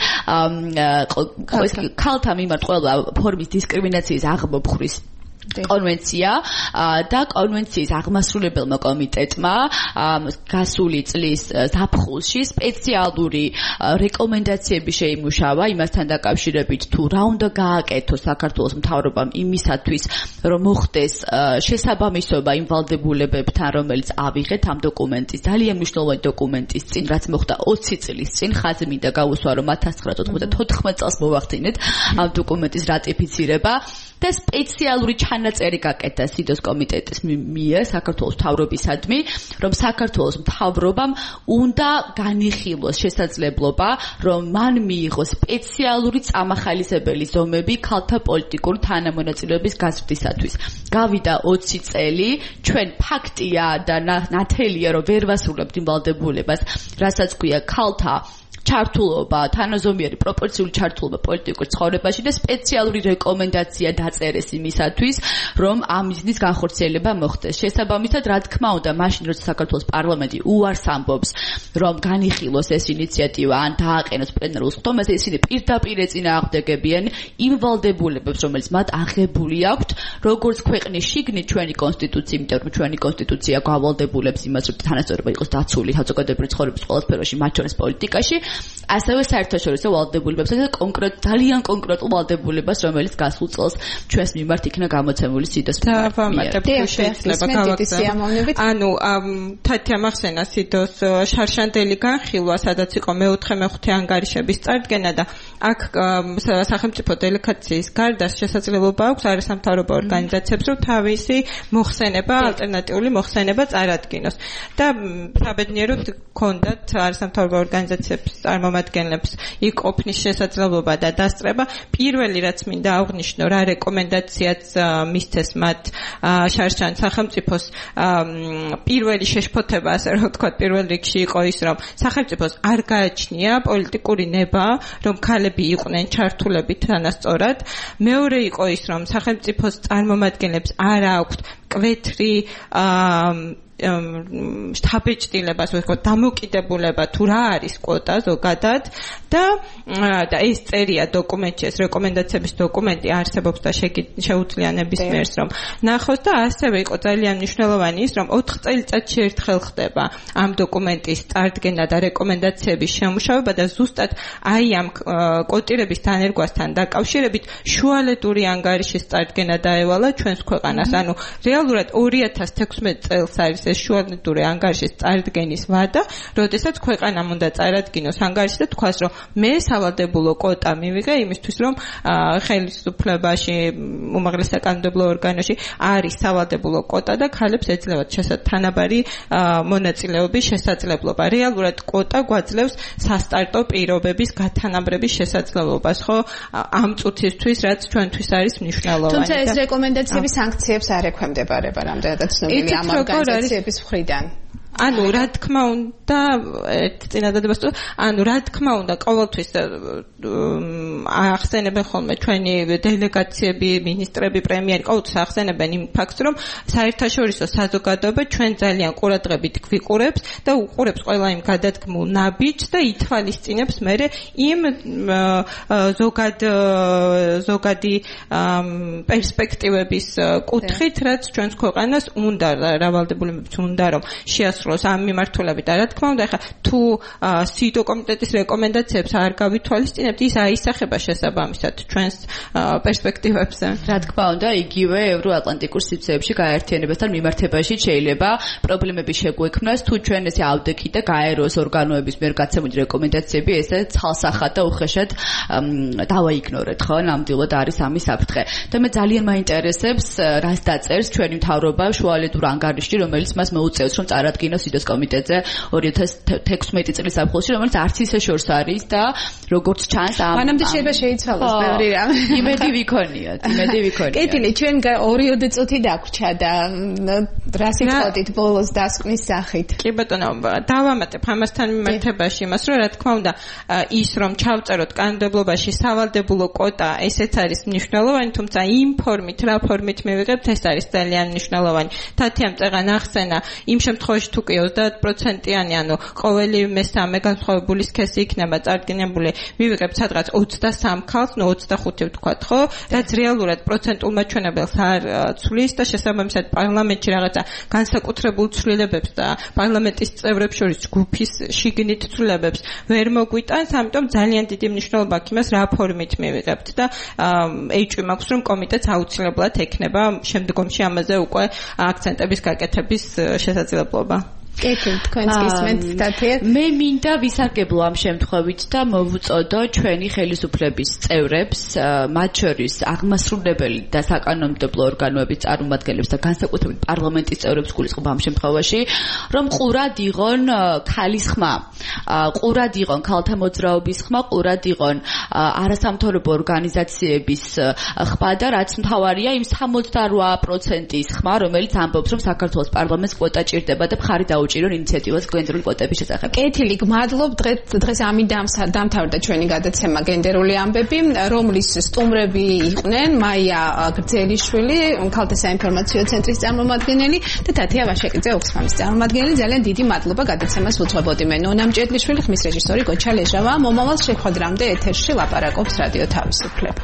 ქალთა მიმართ ყველა ფორმის დისკრიმინაციის აღმოფხვრის კონვენცია და კონვენციის აღმასრულებელმა კომიტეტმა გასული წლის ზაფხულში სპეციალური რეკომენდაციები შეიმუშავა იმასთან დაკავშირებით თუ რა უნდა გააკეთოს საქართველოს მთავრობამ იმისათვის რომ მოხდეს შესაბამისობა იმ ვალდებულებებთან რომელიც ავიღეთ ამ დოკუმენტის ძალიან მნიშვნელოვანი დოკუმენტის წინ რაც მოხდა ოცი წლის წინ ხაზი მინდა გავუსვა რომ ათას ცხრაასა ოცდაოთხ წელს მოვახდინეთ ამ დოკუმენტის რატიფიცირება და სპეციალური ჩანაწერი გაკეთდა სიდოს კომიტეტის მიერ საქართველოს მთავრობისადმი, რომ საქართველოს მთავრობამ უნდა განიხილოს შესაძლებლობა, რომ მან მიიღოს სპეციალური წამახალისებელი ზომები ქალთა პოლიტიკური თანამონაწილეობის გაზრდისათვის. გავიდა ოცი წელი, ჩვენ ფაქტია და ნათელია, რომ ვერ ვასრულებთ იმ ვალდებულებას, რასაც ქვია ქალთა ჩართულობა, თანაზომიერი პროპორციული ჩართულობა პოლიტიკურ ცხოვრებაში და სპეციალური რეკომენდაცია დაწერეს იმისათვის, რომ ამ მიზნის განხორციელება მოხდეს. შესაბამისად, რა თქმა უნდა, მაშინ როცა საქართველოს პარლამენტი უარს ამბობს, რომ განიხილოს ეს ინიციატივა ან დააყენოს პლენარულ ხდომაზე, ისინი პირდაპირ ეწინააღმდეგებიან იმ ვალდებულებებს, რომელიც მათ აღებული აქვთ, როგორც ქვეყნის შიგნით ჩვენი კონსტიტუცია, იმიტომ რომ ჩვენი კონსტიტუცია გავალდებულებს იმას, რომ თანასწორობა იყოს დაცული საზოგადოებრივი ცხოვრების ყველა სფეროში, მათ შორის პოლიტიკაში, ასევე საერთაშორისო ვალდებულებებს და კონკრეტ ძალიან კონკრეტულ ვალდებულებას, რომელიც გასულ წელს ჩვენს მიმართ იქნა გამოცემული სიდოს დავამატებ შეიძლება გავაგზავნოთ. ანუ თათი ამახსენა სიდოს შარშანდელი განხილვა, სადაც იყო მეოთხე მეხუთე ანგარიშების წარდგენა და აქ სახელმწიფო დელეგაციის გარდა შესაძლებლობა აქვს არასამთავრობო ორგანიზაციებს, რომ თავისი მოხსენება, ალტერნატიული მოხსენება წარადგინოს. და საბედნიეროდ ჰქონდათ არასამთავრობო ორგანიზაციების წარმომადგენლებს იქ ყოფნის შესაძლებლობა და დასწრება. პირველი რაც მინდა აღვნიშნო, რა რეკომენდაციაც მისცეს მათ შარშან სახელმწიფოს პირველი შეშფოთება, ასე რომ ვთქვათ, პირველ რიგში იყო ის, რომ სახელმწიფოს არ გააჩნია პოლიტიკური ნება, რომ ქალები იყვნენ ჩართულებით თანასწორად. მეორე იყო ის, რომ სახელმწიფოს წარმომადგენლებს არ აქვთ კვეთრი შთაბეჭდილება, ასე ვთქვათ, დამოკიდებულება თუ რა არის კვოტა ზოგადად და და ეს წერია დოკუმენტში, ეს რეკომენდაციების დოკუმენტი არსებობს და შეუძლია ნებისმიერს რომ ნახოს და ასევე იყო ძალიან მნიშვნელოვანი ის, რომ ოთხ წელიწადში ერთხელ ხდება ამ დოკუმენტის წარდგენა და რეკომენდაციების შემუშავება და ზუსტად აი ამ კოტირების დანერგვასთან დაკავშირებით შუალედური ანგარიშის წარდგენა დაევალა ჩვენს ქვეყანას. ანუ რეალურად ორი ათას თექვსმეტ წელს არის ეს შუალედური ანგარიშის წარდგენის ვადა, როდესაც ქვეყანამ უნდა წარადგინოს ანგარიში და თქვას, რომ მე სავალდებულო კვოტა მივიღე იმისთვის, რომ ხელისუფლებაში, უმაღლეს საკანონმდებლო ორგანოში არის სავალდებულო კვოტა და ქალებს ეძლევათ თანაბარი მონაწილეობის შესაძლებლობა. რეალურად კვოტა გვაძლევს სასტარტო პირობების გათანაბრების შესაძლებლობას, ხო? ამ წუთისთვის, რაც ჩვენთვის არის მნიშვნელოვანი. თუმცა ეს რეკომენდაციები სანქციებს არ ექვემდებარება, რამდენადაც ცნობილი ამ ორგანიზაციების მხრიდან. ანუ რა თქმა უნდა, ერთ წინადადებას თუ, ანუ რა თქმა უნდა, ყოველთვის ახსენებენ ხოლმე ჩვენი დელეგაციები, მინისტრები, პრემიერი, ყოველთვის ახსენებენ იმ ფაქტს, რომ საერთაშორისო საზოგადოება ჩვენ ძალიან ყურადღებით გვიყურებს და უყურებს ყველა იმ გადადგმულ ნაბიჯს და ითვალისწინებს მერე იმ ზოგად ზოგადი პერსპექტივების კუთხით, რაც ჩვენს ქვეყანას უნდა, რავალდებულებებს უნდა, რომ შეასრულოს ამ მიმართულებით. და რა თქმა უნდა, ახლა თუ სიდო კომიტეტის რეკომენდაციებს არ გავითვალისწინებთ, ის აისახება შესაბამისად ჩვენს პერსპექტივებზე. რა თქმა უნდა, იგივე ევროატლანტიკურ სივრცეებში გაერთიანებასთან მიმართებაში შეიძლება პრობლემები შეგვექმნას, თუ ჩვენ ესე ავდექით და გაეროს ორგანოების მიერ გაცემული რეკომენდაციები ესე ცალსახად და უხეშად დავაიგნორეთ, ხო? ნამდვილად არის ამის საფრთხე. და მე ძალიან მაინტერესებს, რას დაწერს ჩვენი მთავრობა შუალედურ ანგარიშში, რომელიც მას მოუწევს, რომ წარადგინოს სიდოს კომიტეტზე ორი ათას თექვსმეტი წლის ზაფხულში, რომელიც არც ისე შორს არის და როგორც ჩანს ამ მანამდე შეიძლება შეიცვალოს ბევრი რამ. იმედი ვიქონიოთ, იმედი ვიქონიოთ. კეთილი, ჩვენ ორიოდე წუთი დაგვრჩა და რა სიტყვით ბოლოს დასკვნის სახით. კი ბატონო, დავამატებ ამასთან მიმართებაში იმას, რომ რა თქმა უნდა, ის რომ ჩავწეროთ კანონმდებლობაში სავალდებულო კვოტა, ესეც არის მნიშვნელოვანი, თუმცა იმ ფორმით, რა ფორმით მივიღებთ, ეს არის ძალიან მნიშვნელოვანი. თათიამ წეღან ახსენა იმ შემთხვევაში თუ კი ოცდაათ პროცენტიანი, ანუ ყოველი მესამე განსხვავებული სქესი იქნება წარდგენებული, მივიღებთ სადღაც ოცდასამ ქალს, ნუ ოცდახუთი ვთქვათ, ხო? რაც რეალურად პროცენტულ მაჩვენებელს არ ცვლის და შესაბამისად პარლამენტში რაღაცა განსაკუთრებულ ცვლილებებს და პარლამენტის წევრებს შორის ჯგუფის შიგნით ცვლილებებს ვერ მოგვიტანს, ამიტომ ძალიან დიდი მნიშვნელობა აქვს იმას, რა ფორმით მივიღებთ და ეჭვი მაქვს, რომ კომიტეტს აუცილებლად ექნება შემდგომში ამაზე უკვე აქცენტების გაკეთების შესაძლებლობა. კეთილ, თქვენს გისმენთ თათია. მე მინდა ვისარგებლო ამ შემთხვევით და მოვუწოდო ჩვენი ხელისუფლების წევრებს, მათ შორის აღმასრულებელი და საკანონმდებლო ორგანოების წარმომადგენლებს და განსაკუთრებით პარლამენტის წევრებს გულისხმობ ამ შემთხვევაში, რომ ყურად იღონ ქალის ხმა, ყურად იღონ ქალთა მოძრაობის ხმა, ყურად იღონ არასამთავრობო ორგანიზაციების ხმა და რაც მთავარია, იმ სამოცდარვა პროცენტის ხმა, რომელიც ამბობს, რომ საქართველოს პარლამენტს კვოტა ჭირდება და მხარი დაუჭირონ ინიციატივას გენდერული კვოტების შესახებ. კეთილი, გმადლობ. დღეს დღეს ამით დამთავრდა ჩვენი გადაცემა გენდერული ამბები, რომლის სტუმრები იყვნენ მაია გრძელიშვილი, ქალთა საინფორმაციო ცენტრის წარმომადგენელი და თათია ვაშაკიძე, ოქსფამის წარმომადგენელი. ძალიან დიდი მადლობა, გადაცემას უძღვებოდი მე ნონა მჭედლიშვილი, ხმის რეჟისორი გოჩა ლეჟავა. მომავალ შეხვედრამდე ეთერში ლაპარაკობს რადიო თავისუფლება.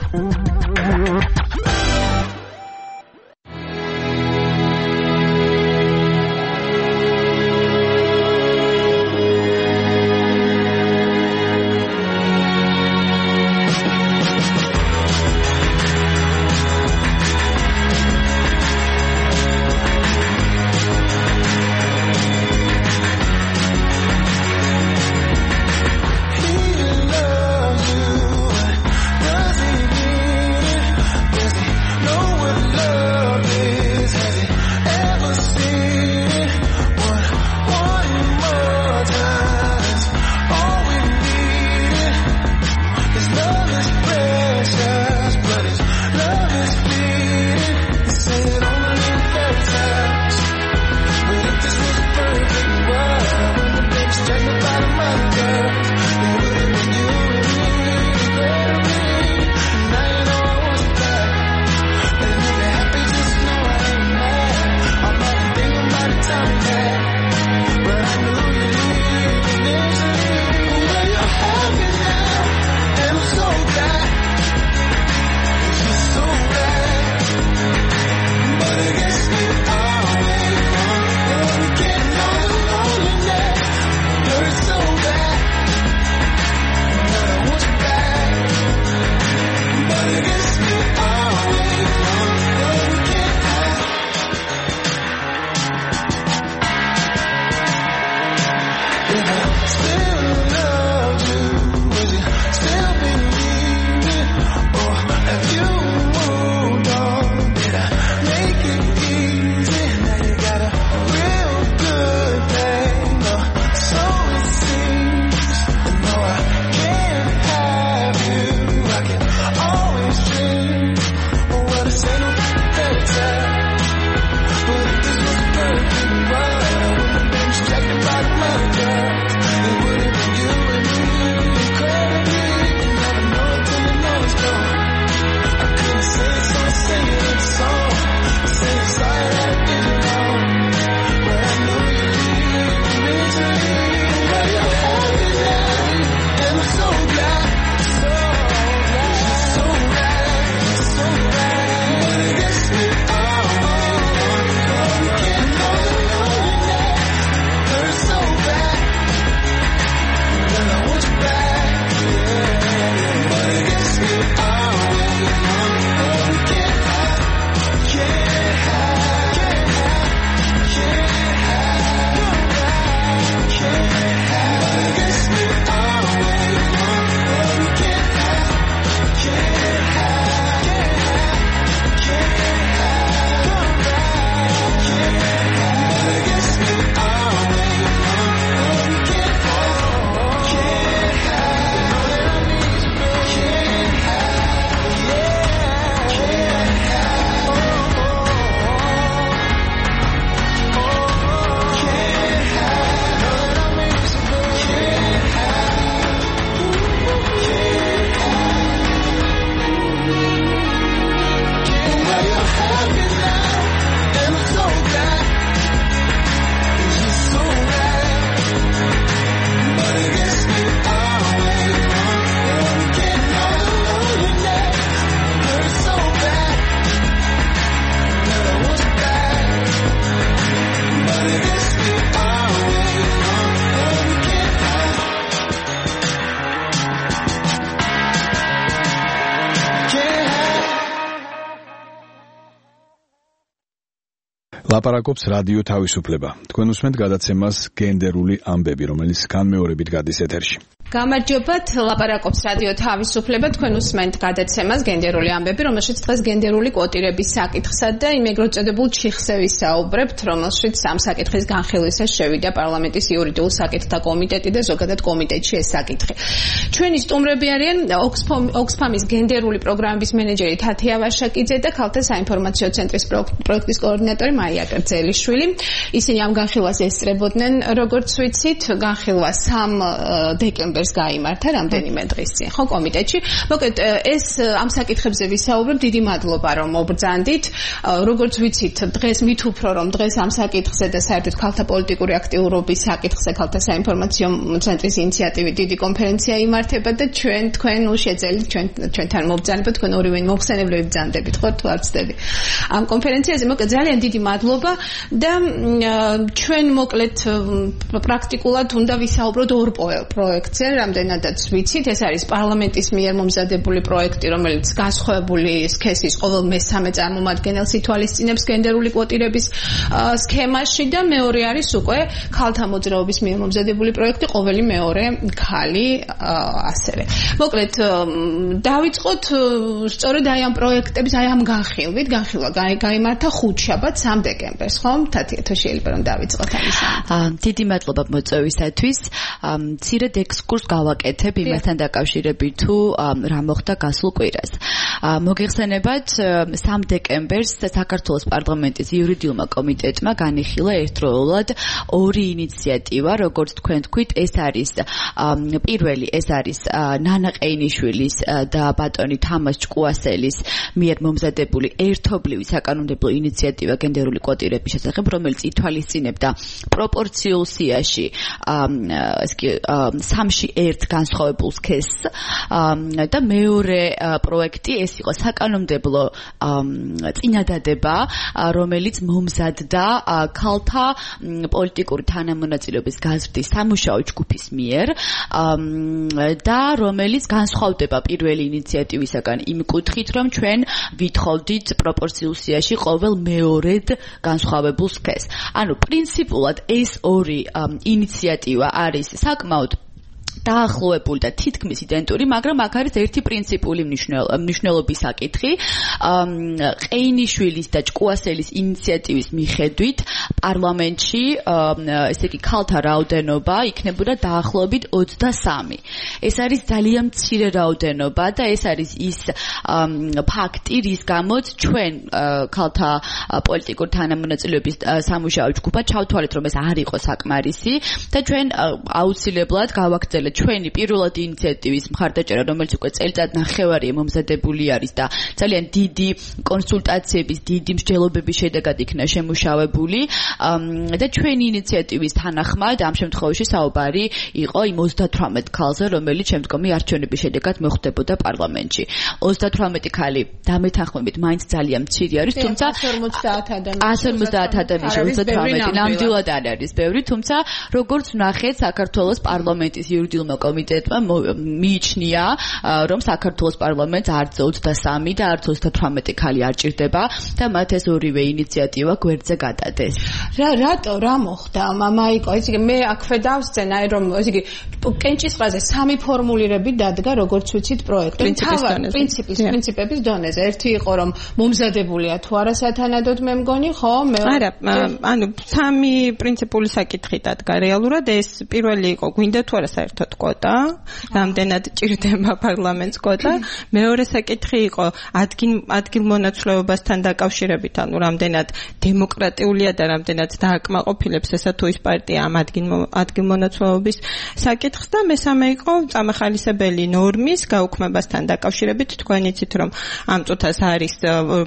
ლაპარაკობს რადიო თავისუფლება. თქვენ უსმენთ გადაცემას გენდერული ამბები, რომელიც განმეორებით გადის ეთერში. გამარჯობათ, ლაპარაკობს რადიო თავისუფლება, თქვენ უსმენთ გადაცემას გენდერული ამბები, რომელშიც დღეს გენდერული კვოტირების საკითხსა და იმ ეგრეთ წოდებულ ჩიხზე ვისაუბრებთ, რომელშიც ამ საკითხის განხილვისას შევიდა პარლამენტის იურიდიულ საკითხთა კომიტეტი და ზოგადად კომიტეტში ეს საკითხი. ჩვენი სტუმრები არიან ოქსფამის გენდერული პროგრამების მენეჯერი თათია ვაშაკიძე და ქალთა საინფორმაციო ცენტრის პროექტის კოორდინატორი მაია კერძელიშვილი. ისინი ამ განხილვას ესწრებოდნენ, როგორც ვიცით, განხილვა სამ დეკემბერს გაიმართა რამდენიმე დღის წინ, ხო, კომიტეტში. მოკლედ, ეს ამ საკითხებზე ვისაუბრებ, დიდი მადლობა, რომ მობრძანდით. როგორც ვიცით, დღეს მით უფრო რომ დღეს ამ საკითხზე და საერთოდ ქალთა პოლიტიკური აქტიურობის საკითხზე ქალთა საინფორმაციო ცენტრის ინიციატივით დიდი კონფერენცია იმართება და ჩვენ თქვენ შეძელით ჩვენ ჩვენთან მობრძანებთ, თქვენ ორივე მოხსენებლები ბრძანდებით, ხო, თუ არ ვცდები. ამ კონფერენციაზე მოკლედ ძალიან დიდი მადლობა და ჩვენ მოკლედ პრაქტიკულად უნდა ვისაუბროთ ორ პროექტზე, რამდენადაც ვიცით, ეს არის პარლამენტის მიერ მომზადებული პროექტი, რომელიც განსხვავებული სქესის ყოველ მესამე წარმომადგენელს ითვალისწინებს გენდერული კვოტირების სქემაში და მეორე არის უკვე ქალთა მოძრაობის მიერ მომზადებული პროექტი, ყოველი მეორე ქალი ასევე. მოკლედ, დავიწყოთ სწორედ აი ამ პროექტების, აი ამ განხილვით, განხილვა გაიმართა ხუთშაბათ სამ დეკემბერს, ხო? თათია, თუ შეიძლება რომ დავიწყოთ ამისამით. დიდი მადლობა მოწვევისათვის. მცირედ ექსკურს გავაკეთებ იმასთან დაკავშირებით, თუ რა მოხდა გასულ კვირას. მოგეხსენებათ, სამ დეკემბერს საქართველოს პარლამენტის იურიდიულმა კომიტეტმა განიხილა ერთდროულად ორი ინიციატივა, როგორც თქვენ თქვით, ეს არის პირველი, ეს არის ნანა ყეინიშვილის და ბატონი თამაზ ჭკუასელის მიერ მომზადებული ერთობლივი საკანონმდებლო ინიციატივა გენდერული კვოტირების შესახებ, რომელიც ითვალისწინებდა პროპორციულ სიაში სამში ერთ განსხვავებულ სქესს და მეორე პროექტი ეს იყო საკანონმდებლო წინადადება, რომელიც მომზადდა ქალთა პოლიტიკური თანამონაწილეობის გაზრდის სამუშაო ჯგუფის მიერ და რომელიც განსხვავდება პირველი ინიციატივისაგან იმ კუთხით, რომ ჩვენ ვითხოვდით პროპორციულ სიაში ყოველ მეორედ განსხვავებულ სქესს. ანუ პრინციპულად ეს ორი ინიციატივა არის საკმაოდ დაახლოებული და თითქმის იდენტური, მაგრამ აქ არის ერთი პრინციპული მნიშვნელობის საკითხი. ყეინიშვილის და ჭკუასელის ინიციატივის მიხედვით პარლამენტში ესე იგი ქალთა რაოდენობა იქნებოდა დაახლოებით ოცდასამი. ეს არის ძალიან მცირე რაოდენობა და ეს არის ის ფაქტი, რის გამოც ჩვენ ქალთა პოლიტიკური თანამონაწილეობის სამუშაო ჯგუფა ჩავთვალეთ, რომ ეს არ იყო საკმარისი და ჩვენ აუცილებლად გავაგრძელებთ ჩვენი პირველად ინიციატივის მხარდაჭერა, რომელიც უკვე წელიწად ნახევარია მომზადებული არის და ძალიან დიდი კონსულტაციების, დიდი მსჯელობების შედეგად იქნა შემუშავებული და ჩვენი ინიციატივის თანახმად ამ შემთხვევაში საუბარი იყო იმ ოცდათვრამეტ ქალზე, რომელიც შემდგომი არჩევნების შედეგად მოხვდებოდა პარლამენტში. ოცდათვრამეტი ქალი დამეთანხმებით მაინც ძალიან მცირე არის, თუმცა ასი ორმოცდაათ ადამიანში ოცდათვრამეტი ნამდვილად არ არის ბევრი, თუმცა როგორც ვნახეთ, საქართველოს პარლამენტის იურიდიულ კომიტეტმა მიიჩნია, რომ საქართველოს პარლამენტს არც ოცდასამი და არც ოცდათვრამეტი ქალი არ ჭირდება და მათ ეს ორივე ინიციატივა გვერდზე გადადეს. რა რატო რა მოხდა? მაიკო, ესე იგი მე აქვე დავსწენ, აი რომ ესე იგი კენჭისყრაზე სამი ფორმულირები დადგა, როგორც ვიცით, პროექტი. პრინციპის პრინციპების დონეზე. ერთი იყო რომ მომზადებულია თუ არა სათანადოდ მე მგონი, ხო? არა, ანუ სამი პრინციპული საკითხი დადგა. რეალურად ეს პირველი იყო, გვინდა თუ არა საერთოდ კვოტა, რამდენად ჭირდება პარლამენტს კვოტა. მეორე საკითხი იყო ადგილმონაცვლეობასთან დაკავშირებით, ანუ რამდენად დემოკრატიულია და რამდენად დააკმაყოფილებს ესა თუ ის პარტია ამ ადგილმონაცვლეობის საკითხს და მესამე იყო წამახალისებელი ნორმის გაუქმებასთან დაკავშირებით. თქვენ იცით, რომ ამ წუთას არის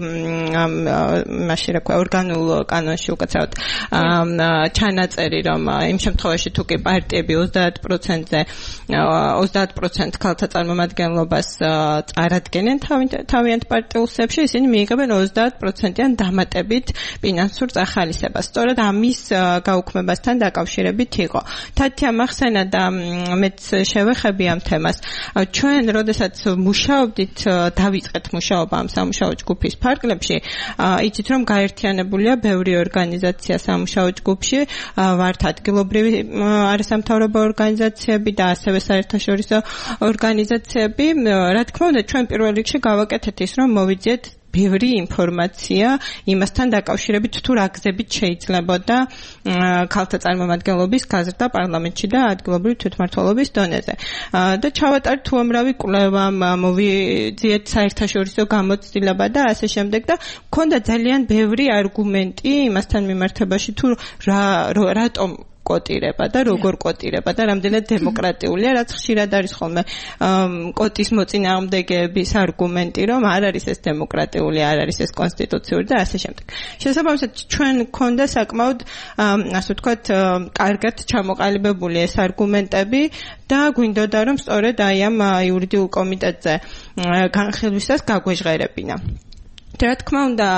მაშინ რა ქვია ორგანულ კანონში უკაცრავად ჩანაწერი, რომ იმ შემთხვევაში თუ კი პარტიები ოცდაათ პროცენტზე ოცდაათ პროცენტს ქალთა წარმომადგენლობას წარადგენენ თავიანთ პარტიულ სიებში, ისინი მიიღებენ ოცდაათ პროცენტიან დამატებით ფინანსურ წახალისებას. სწორედ ამის გაუქმებასთან დაკავშირებით იყო. თათია მახსენა და მეც შევეხები ამ თემას. ჩვენ როდესაც მუშაობდით, დავიწყეთ მუშაობა ამ სამუშაო ჯგუფის ფარგლებში, იცით რომ გაერთიანებულია ბევრი ორგანიზაცია სამუშაო ჯგუფში, ვართ ადგილობრივი არასამთავრობო ორგანიზაციები, ორგანიზაციები და ასევე საერთაშორისო ორგანიზაციები, რა თქმა უნდა, ჩვენ პირველ რიგში გავაკეთეთ ის, რომ მოვიძიეთ ბევრი ინფორმაცია იმასთან დაკავშირებით, თუ რა გზებით შეიძლებოდა ქალთა წარმომადგენლობის გაზრდა პარლამენტში და ადგილობრივი თვითმმართველობის დონეზე. და ჩავატარეთ უამრავი კვლევა, მოვიძიეთ საერთაშორისო გამოცდილება და ასე შემდეგ და მქონდა ძალიან ბევრი არგუმენტი იმასთან მიმართებაში, თუ რა რატომ კოტირება და როგორ კოტირება და რამდენად დემოკრატიულია, რაც ხშირად არის ხოლმე კოტის მოწინააღმდეგეების არგუმენტი, რომ არ არის ეს დემოკრატიული, არ არის ეს კონსტიტუციური და ასე შემდეგ. შესაბამისად, ჩვენ გქონდა საკმაოდ, ასე ვთქვათ, კარგად ჩამოყალიბებული ეს არგუმენტები და გვინდოდა, რომ სწორედ აი ამ იურიდიულ კომიტეტზე განხილვისას გაგვეჟღერებინა. რა თქმა უნდა,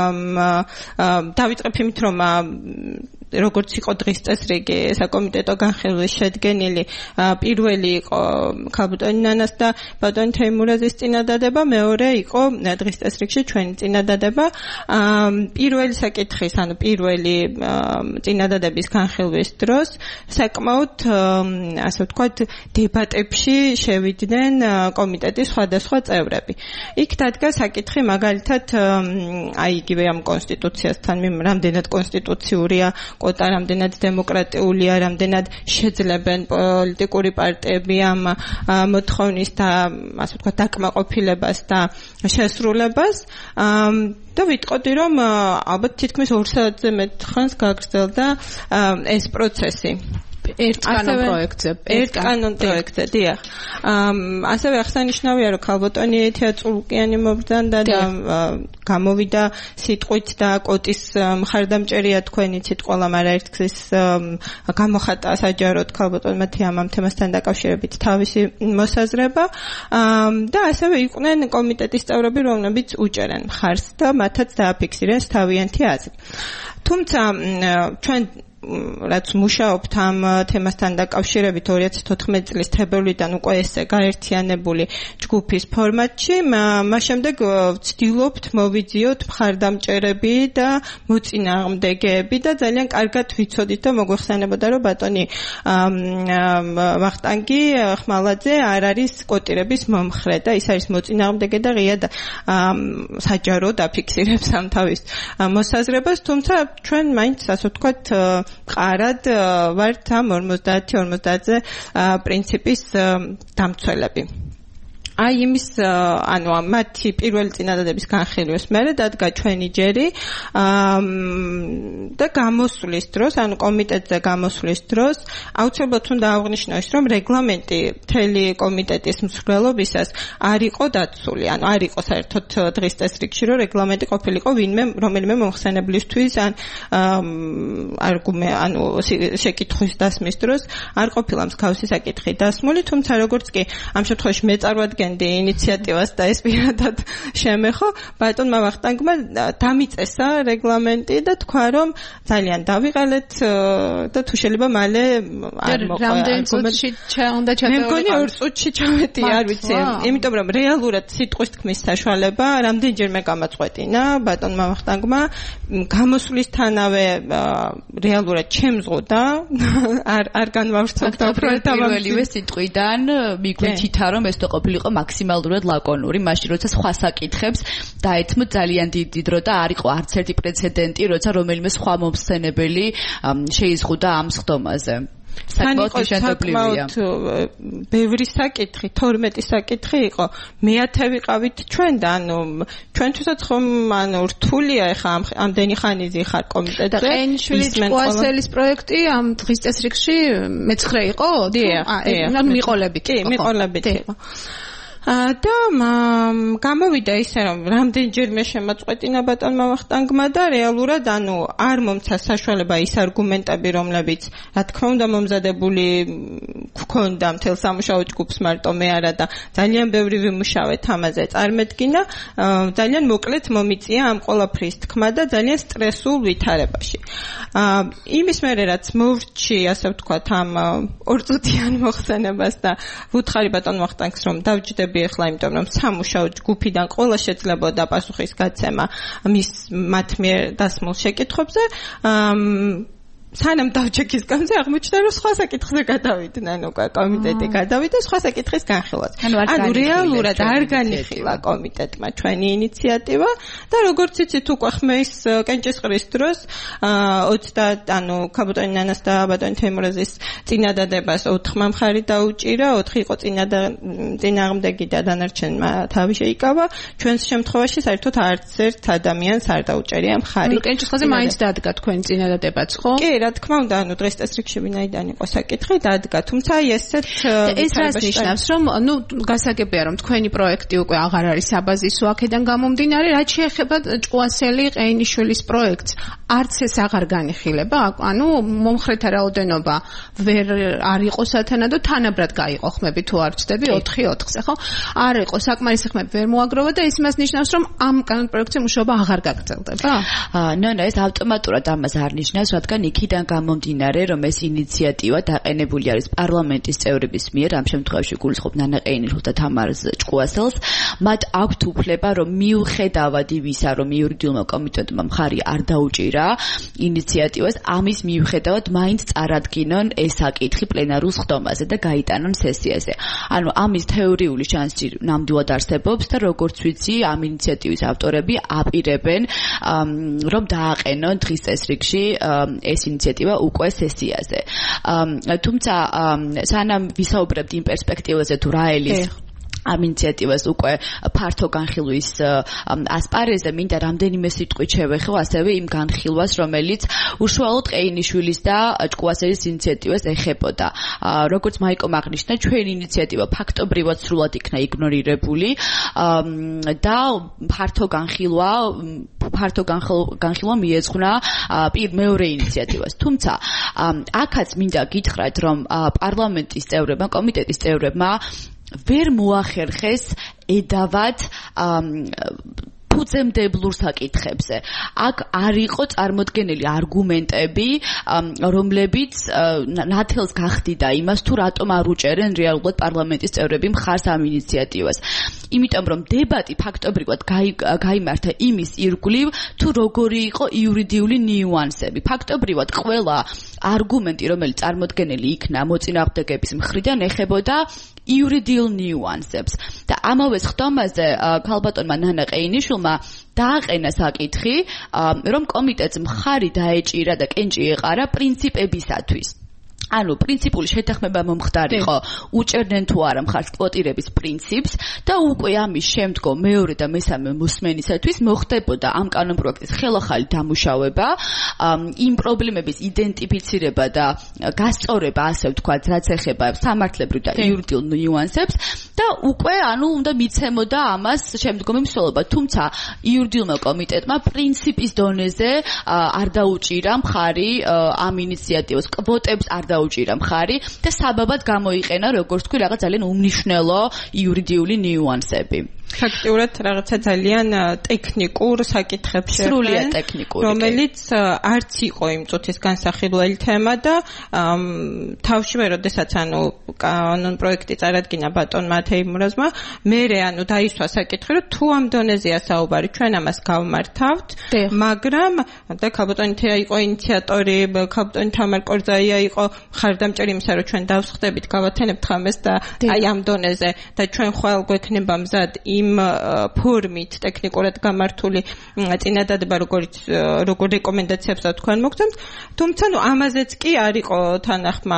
დავიწყებ იმით, რომ როგორც იყო დღის წესრიგი საკომიტეტო განხილვის შედგენილი, პირველი იყო ქალბატონი ნანას და ბატონი თეიმურაზის წინადადება, მეორე იყო დღის წესრიგში ჩვენი წინადადება. პირველი საკითხის, ანუ პირველი წინადადების განხილვის დროს საკმაოდ, ასე ვთქვათ, დებატებში შევიდნენ კომიტეტის სხვადასხვა წევრები. იქ დადგა საკითხი მაგალითად აი იგივე ამ კონსტიტუციასთან, რამდენად კონსტიტუციურია კოტა, რამდენად დემოკრატიულია, რამდენად შეძლებენ პოლიტიკური პარტიები ამ მოთხოვნის და ასე ვთქვათ დაკმაყოფილებას და შესრულებას. და ვიტყოდი, რომ ალბათ თითქმის ორ საათზე მეტ ხანს გაგრძელდა ეს პროცესი. ერთ კანონ პროექტზე, ერთ კანონ პროექტზე, დიახ. ასევე აღსანიშნავია, რომ ქალბატონი ეთია წულკიანი მობრძანდა და გამოვიდა სიტყვით და კოტის მხარდამჭერია თქვენი სიტყვა, მაგრამ ერთხლის გამოხატა საჯაროდ ქალბატონმა ამ თემასთან დაკავშირებით თავისი მოსაზრება და ასევე იყვნენ კომიტეტის წევრები, რომლებიც უჭერენ მხარს და მათაც დააფიქსირეს თავიანთი აზრი. თუმცა ჩვენ რაც მუშაობთ ამ თემასთან დაკავშირებით ორი ათი თოთხმეტი წლის თებერვლიდან უკვე ესე გაერთიანებული ჯგუფის ფორმატში, მას შემდეგ ვცდილობთ მოვიძიოთ მხარდამჭერები და მოწინააღმდეგეები და ძალიან კარგად ვიცოდით და მოგვეხსენებოდა, რომ ბატონი ვახტანგი ხმალაძე არ არის კოტირების მომხრე და ის არის მოწინააღმდეგე და ღია და საჯაროდ აფიქსირებს ამ თავის მოსაზრებას, თუმცა ჩვენ მაინც ასე ვთქვათ მყარად ვართ ამ ორმოცდაათი ორმოცდაათზე პრინციპის დამცველები. აი იმის, ანუ მათი პირველი წინადადების განხილვის მერე დადგა ჩვენი ჯერი და გამოსვლის დროს, ანუ კომიტეტზე გამოსვლის დროს, აუცილებლად უნდა აღვნიშნო ის, რომ რეგლამენტი მთელი კომიტეტის მსვლელობისას არ იყო დაცული, ანუ არ იყო საერთოდ დღის წესრიგში, რომ რეგლამენტი ყოფილიყო ვინმე რომელიმე მომხსენებლისთვის ან არგუმე, ანუ შეკითხვის დასმის დროს არ ყოფილა მსგავსი საკითხი დასმული, თუმცა როგორც კი ამ შემთხვევაში მეწარვადგენ ინიციატივას და ეს პირადად შემეხო, ბატონმა ვახტანგმა დამიწესა რეგლამენტი და თქვა, რომ ძალიან დავიღალეთ და თუ შეიძლება მალე არ მოყვა. რამდენი წუთში უნდა ჩატოვიყო? მე მგონი ორ წუთში ჩავეტი, არ ვიცი. იმიტომ რომ რეალურად სიტყვის თქმის საშუალება რამდენჯერმე გამაწყვეტინა ბატონმა ვახტანგმა, გამოსვლისთანავე რეალურად ჩემზღუდა, არ არ განვავრცელდა პირველივე სიტყვიდან მიგვიჩითა, რომ ეს თუ ყოფილიყო მაქსიმალურად ლაკონური, მაშინ როცა სხვა საკითხებს დაეთმო ძალიან დიდი დრო და არ იყო არც ერთი პრეცედენტი, როცა რომელიმე სხვა მომხსენებელი შეიზღუდა ამ სხდომაზე. საკმაოდ შეშადობლივია. ბევრი საკითხი, თორმეტი საკითხი იყო. მეათე ვიყავით ჩვენ და ანუ ჩვენთვისაც ხომ ანუ რთულია ეხა ამდენი ხანი ზიხარ კომიტეტზე. და ყენიშვილის კვასელის პროექტი ამ დღის წესრიგში მეცხრე იყო? დიახ, ანუ მიყოლებით. კი, მიყოლებით იყო. და გამოვიდა ისე, რომ რამდენჯერმე შემაწყვეტინა ბატონმა ვახტანგმა და რეალურად ანუ არ მომცა საშუალება ის არგუმენტები, რომლებიც რა თქმა უნდა მომზადებული გქონდა მთელ სამუშაო ჯგუფს, მარტო მე არა და ძალიან ბევრი ვიმუშავეთ ამაზე წარმედგინა, ძალიან მოკლედ მომიწია ამ ყველაფრის თქმა და ძალიან სტრესულ ვითარებაში. იმის მერე რაც მოვრჩი, ასე ვთქვათ, ამ ორწუთიან მოხსენებას და ვუთხარი ბატონ ვახტანგს, რომ დავჯდები ეხლა, იმიტომ რომ სამუშაო ჯგუფიდან ყველა შეძლებოდა პასუხის გაცემა მის მათ მიერ დასმულ შეკითხვებზე. სანამ დავჩექის გამზე აღმოჩნდა რომ სხვა საკითხზე გადავიდნენ უკვე კომიტეტი გადავიდა სხვა საკითხის განხილვას. ანუ რეალურად არ განიხილა კომიტეტმა ჩვენი ინიციატივა და როგორც იცით უკვე ხმის კენჭისყრის დროს ოცდაათ ანუ ქაბუტონი ნანას და ბატონი თეიმურაზის წინადადებას ოთხმა მხარი დაუჭირა, ოთხი იყო წინააღმდეგი და დანარჩენმა თავი შეიკავა. ჩვენს შემთხვევაში საერთოდ არც ერთ ადამიანს არ დაუჭერია მხარი. კენჭისყრაზე მაინც დადგა თქვენი წინადადებაც, ხო? კი, რა თქმა უნდა, ანუ დღეს წესრიგში ვინაიდან იყო საკითხი, დადგა. თუმცა ესეთ ეს რას ნიშნავს, რომ ნუ გასაგებია, რომ თქვენი პროექტი უკვე აღარ არის საბაზისო აქედან გამომდინარე, რაც შეეხება ჭკუასელი ყეინიშვილის პროექტს, არც ეს აღარ განიხილება, ანუ მომხრეთა რაოდენობა ვერ არ იყო სათანადო, თანაბრად გაიყო ხმები თუ არ ვწდები ოთხი ოთხზე, ხო? არ იყო საკმარისი ხმები ვერ მოაგროვა და ეს მას ნიშნავს, რომ ამ კანონპროექტზე მუშაობა აღარ გაგრძელდება. ნო, ნო, ეს ავტომატურად ამას არ ნიშნავს, რადგან იქიდან გამომდინარე, რომ ეს ინიციატივა დაყენებული არის პარლამენტის წევრების მიერ, ამ შემთხვევაში გულისხმობ ნანა ყეინიშვილს და თამარ ჭკუასელს, მათ აქვთ უფლება, რომ მიუხედავად იმისა, რომ იურიდიულმა კომიტეტმა მხარი არ დაუჭირა ინიციატივას, ამის მიუხედავად მაინც წარადგინონ ეს საკითხი პლენარულ სხდომაზე და გაიტანონ სესიაზე. ანუ ამის თეორიული შანსი ნამდვილად არსებობს და როგორც ვიცი, ამ ინიციატივის ავტორები აპირებენ, რომ დააყენონ დღის წესრიგში ეს ინიციატივა უკვე სესიაზე. თუმცა სანამ ვისაუბრებთ იმ პერსპექტივაზე თუ რა ელის ამ ინიციატივას უკვე ფართო განხილვის ასპარეზზე მინდა რამდენიმე სიტყვით შევეხო ასევე იმ განხილვას, რომელიც უშუალოდ ყეინიშვილის და ჭკუასელის ინიციატივას ეხებოდა. როგორც მაიკომ აღნიშნა, ჩვენი ინიციატივა ფაქტობრივად სრულად იქნა იგნორირებული და ფართო განხილვა ფართო განხილვა მიეძღვნა მეორე ინიციატივას. თუმცა აქაც მინდა გითხრათ, რომ პარლამენტის წევრებმა, კომიტეტის წევრებმა ვერ მოახერხეს ედავად ფუძემდებლურ საკითხებზე. აქ არ იყო წარმოდგენილი არგუმენტები, რომლებიც ნათელს გახდიდა იმას, თუ რატომ არ უჭერენ რეალურად პარლამენტის წევრები მხარს ამ ინიციატივას. იმიტომ რომ დებატი ფაქტობრივად გაიმართა იმის ირგვლივ, თუ როგორი იყო იურიდიული ნიუანსები. ფაქტობრივად ყველა არგუმენტი, რომელიც წარმოდგენილი იქნა მოწინააღმდეგების მხრიდან, ეხებოდა იურიდიულ ნიუანსებს და ამავე სხდომაზე ქალბატონმა ნანა ყეინიშვილმა დააყენა საკითხი, რომ კომიტეტს მხარი დაეჭირა და კენჭი ეყარა პრინციპებისათვის. ანუ პრინციპული შეთანხმება მომხდარიყო, უჭერდნენ თუ არა მხარს კვოტირების პრინციპს და უკვე ამის შემდგომ მეორე და მესამე მოსმენისათვის მოხდებოდა ამ კანონპროექტის ხელახალი დამუშავება, იმ პრობლემების იდენტიფიცირება და გასწორება, ასე ვთქვათ, რაც ეხება სამართლებრივ და იურიდიულ ნიუანსებს და უკვე ანუ უნდა მიცემოდა ამას შემდგომი მსვლელობა. თუმცა იურიდიულმა კომიტეტმა პრინციპის დონეზე არ დაუჭირა მხარი ამ ინიციატივას, კვოტებს არ დაუჭირა მხარი და საბაბად გამოიყენა, როგორც თქვი, რაღაც ძალიან უმნიშვნელო იურიდიული ნიუანსები. ფაქტიურად რაღაცა ძალიან ტექნიკურ საკითხებში სრულიად ტექნიკური, რომელიც არც იყო იმ წუთის განსახილველი თემა და თავშივე როდესაც ანუ კანონ პროექტი წარადგინა ბატონმა თეიმურაზმა, მერე ანუ დაისვა საკითხი, რომ თუ ამ დონეზეა საუბარი, ჩვენ ამას გავმართავთ, მაგრამ და ქაბუტონი თეა იყო ინიციატორი, ქაბუტონი თამარ კორძაია იყო მხარდამჭერი იმისა, რომ ჩვენ დავსხდებით, გავათენებთ ხამეს და აი ამ დონეზე და ჩვენ ხვალ გვექნება მზად იმ ფორმით ტექნიკურად გამართული წინადადება, როგორც როგორ რეკომენდაციებს თქვენ მოგცემთ. თუმცა ნუ ამაზეც კი არ იყო თანახმა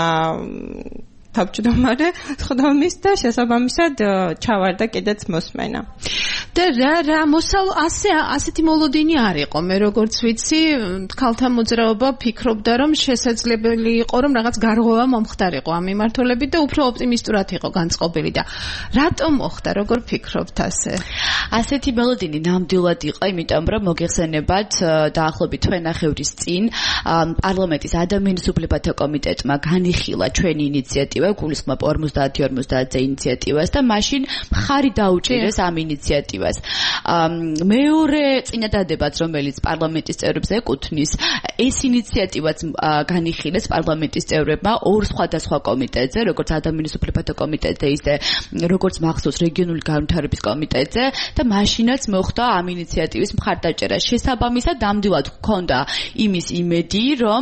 თავმჯდომარე სხდომის და შესაბამისად ჩავარდა კიდეც მოსმენა. და რა რა მოსალ ასე ასეთი მოლოდინი არ იყო. მე როგორც ვიცი, ქალთა მოძრაობა ფიქრობდა, რომ შესაძლებელი იყო, რომ რაღაც გარღვევა მომხდარიყო ამ მიმართულებით და უფრო ოპტიმისტურად იყო განწყობილი და რატომ მოხდა, როგორ ფიქრობთ ასე? ასეთი მოლოდინი ნამდვილად იყო, იმიტომ რომ მოგეხსენებათ დაახლოებით თვენახევრის წინ პარლამენტის ადამიანის უფლებათა კომიტეტმა განიხილა ჩვენი ინიციატივა ინიციატივა, გულისხმობ ორმოცდაათი ორმოცდაათზე ინიციატივას და მაშინ მხარი დაუჭირეს ამ ინიციატივას. მეორე წინადადებაც, რომელიც პარლამენტის წევრებს ეკუთვნის, ეს ინიციატივაც განიხილეს პარლამენტის წევრებმა ორ სხვადასხვა კომიტეტზე, როგორც ადამიანის უფლებათა კომიტეტზე, ისე როგორც მახსოვს რეგიონული განვითარების კომიტეტზე და მაშინაც მოხდა ამ ინიციატივის მხარდაჭერა. შესაბამისად, ნამდვილად ჰქონდა იმის იმედი, რომ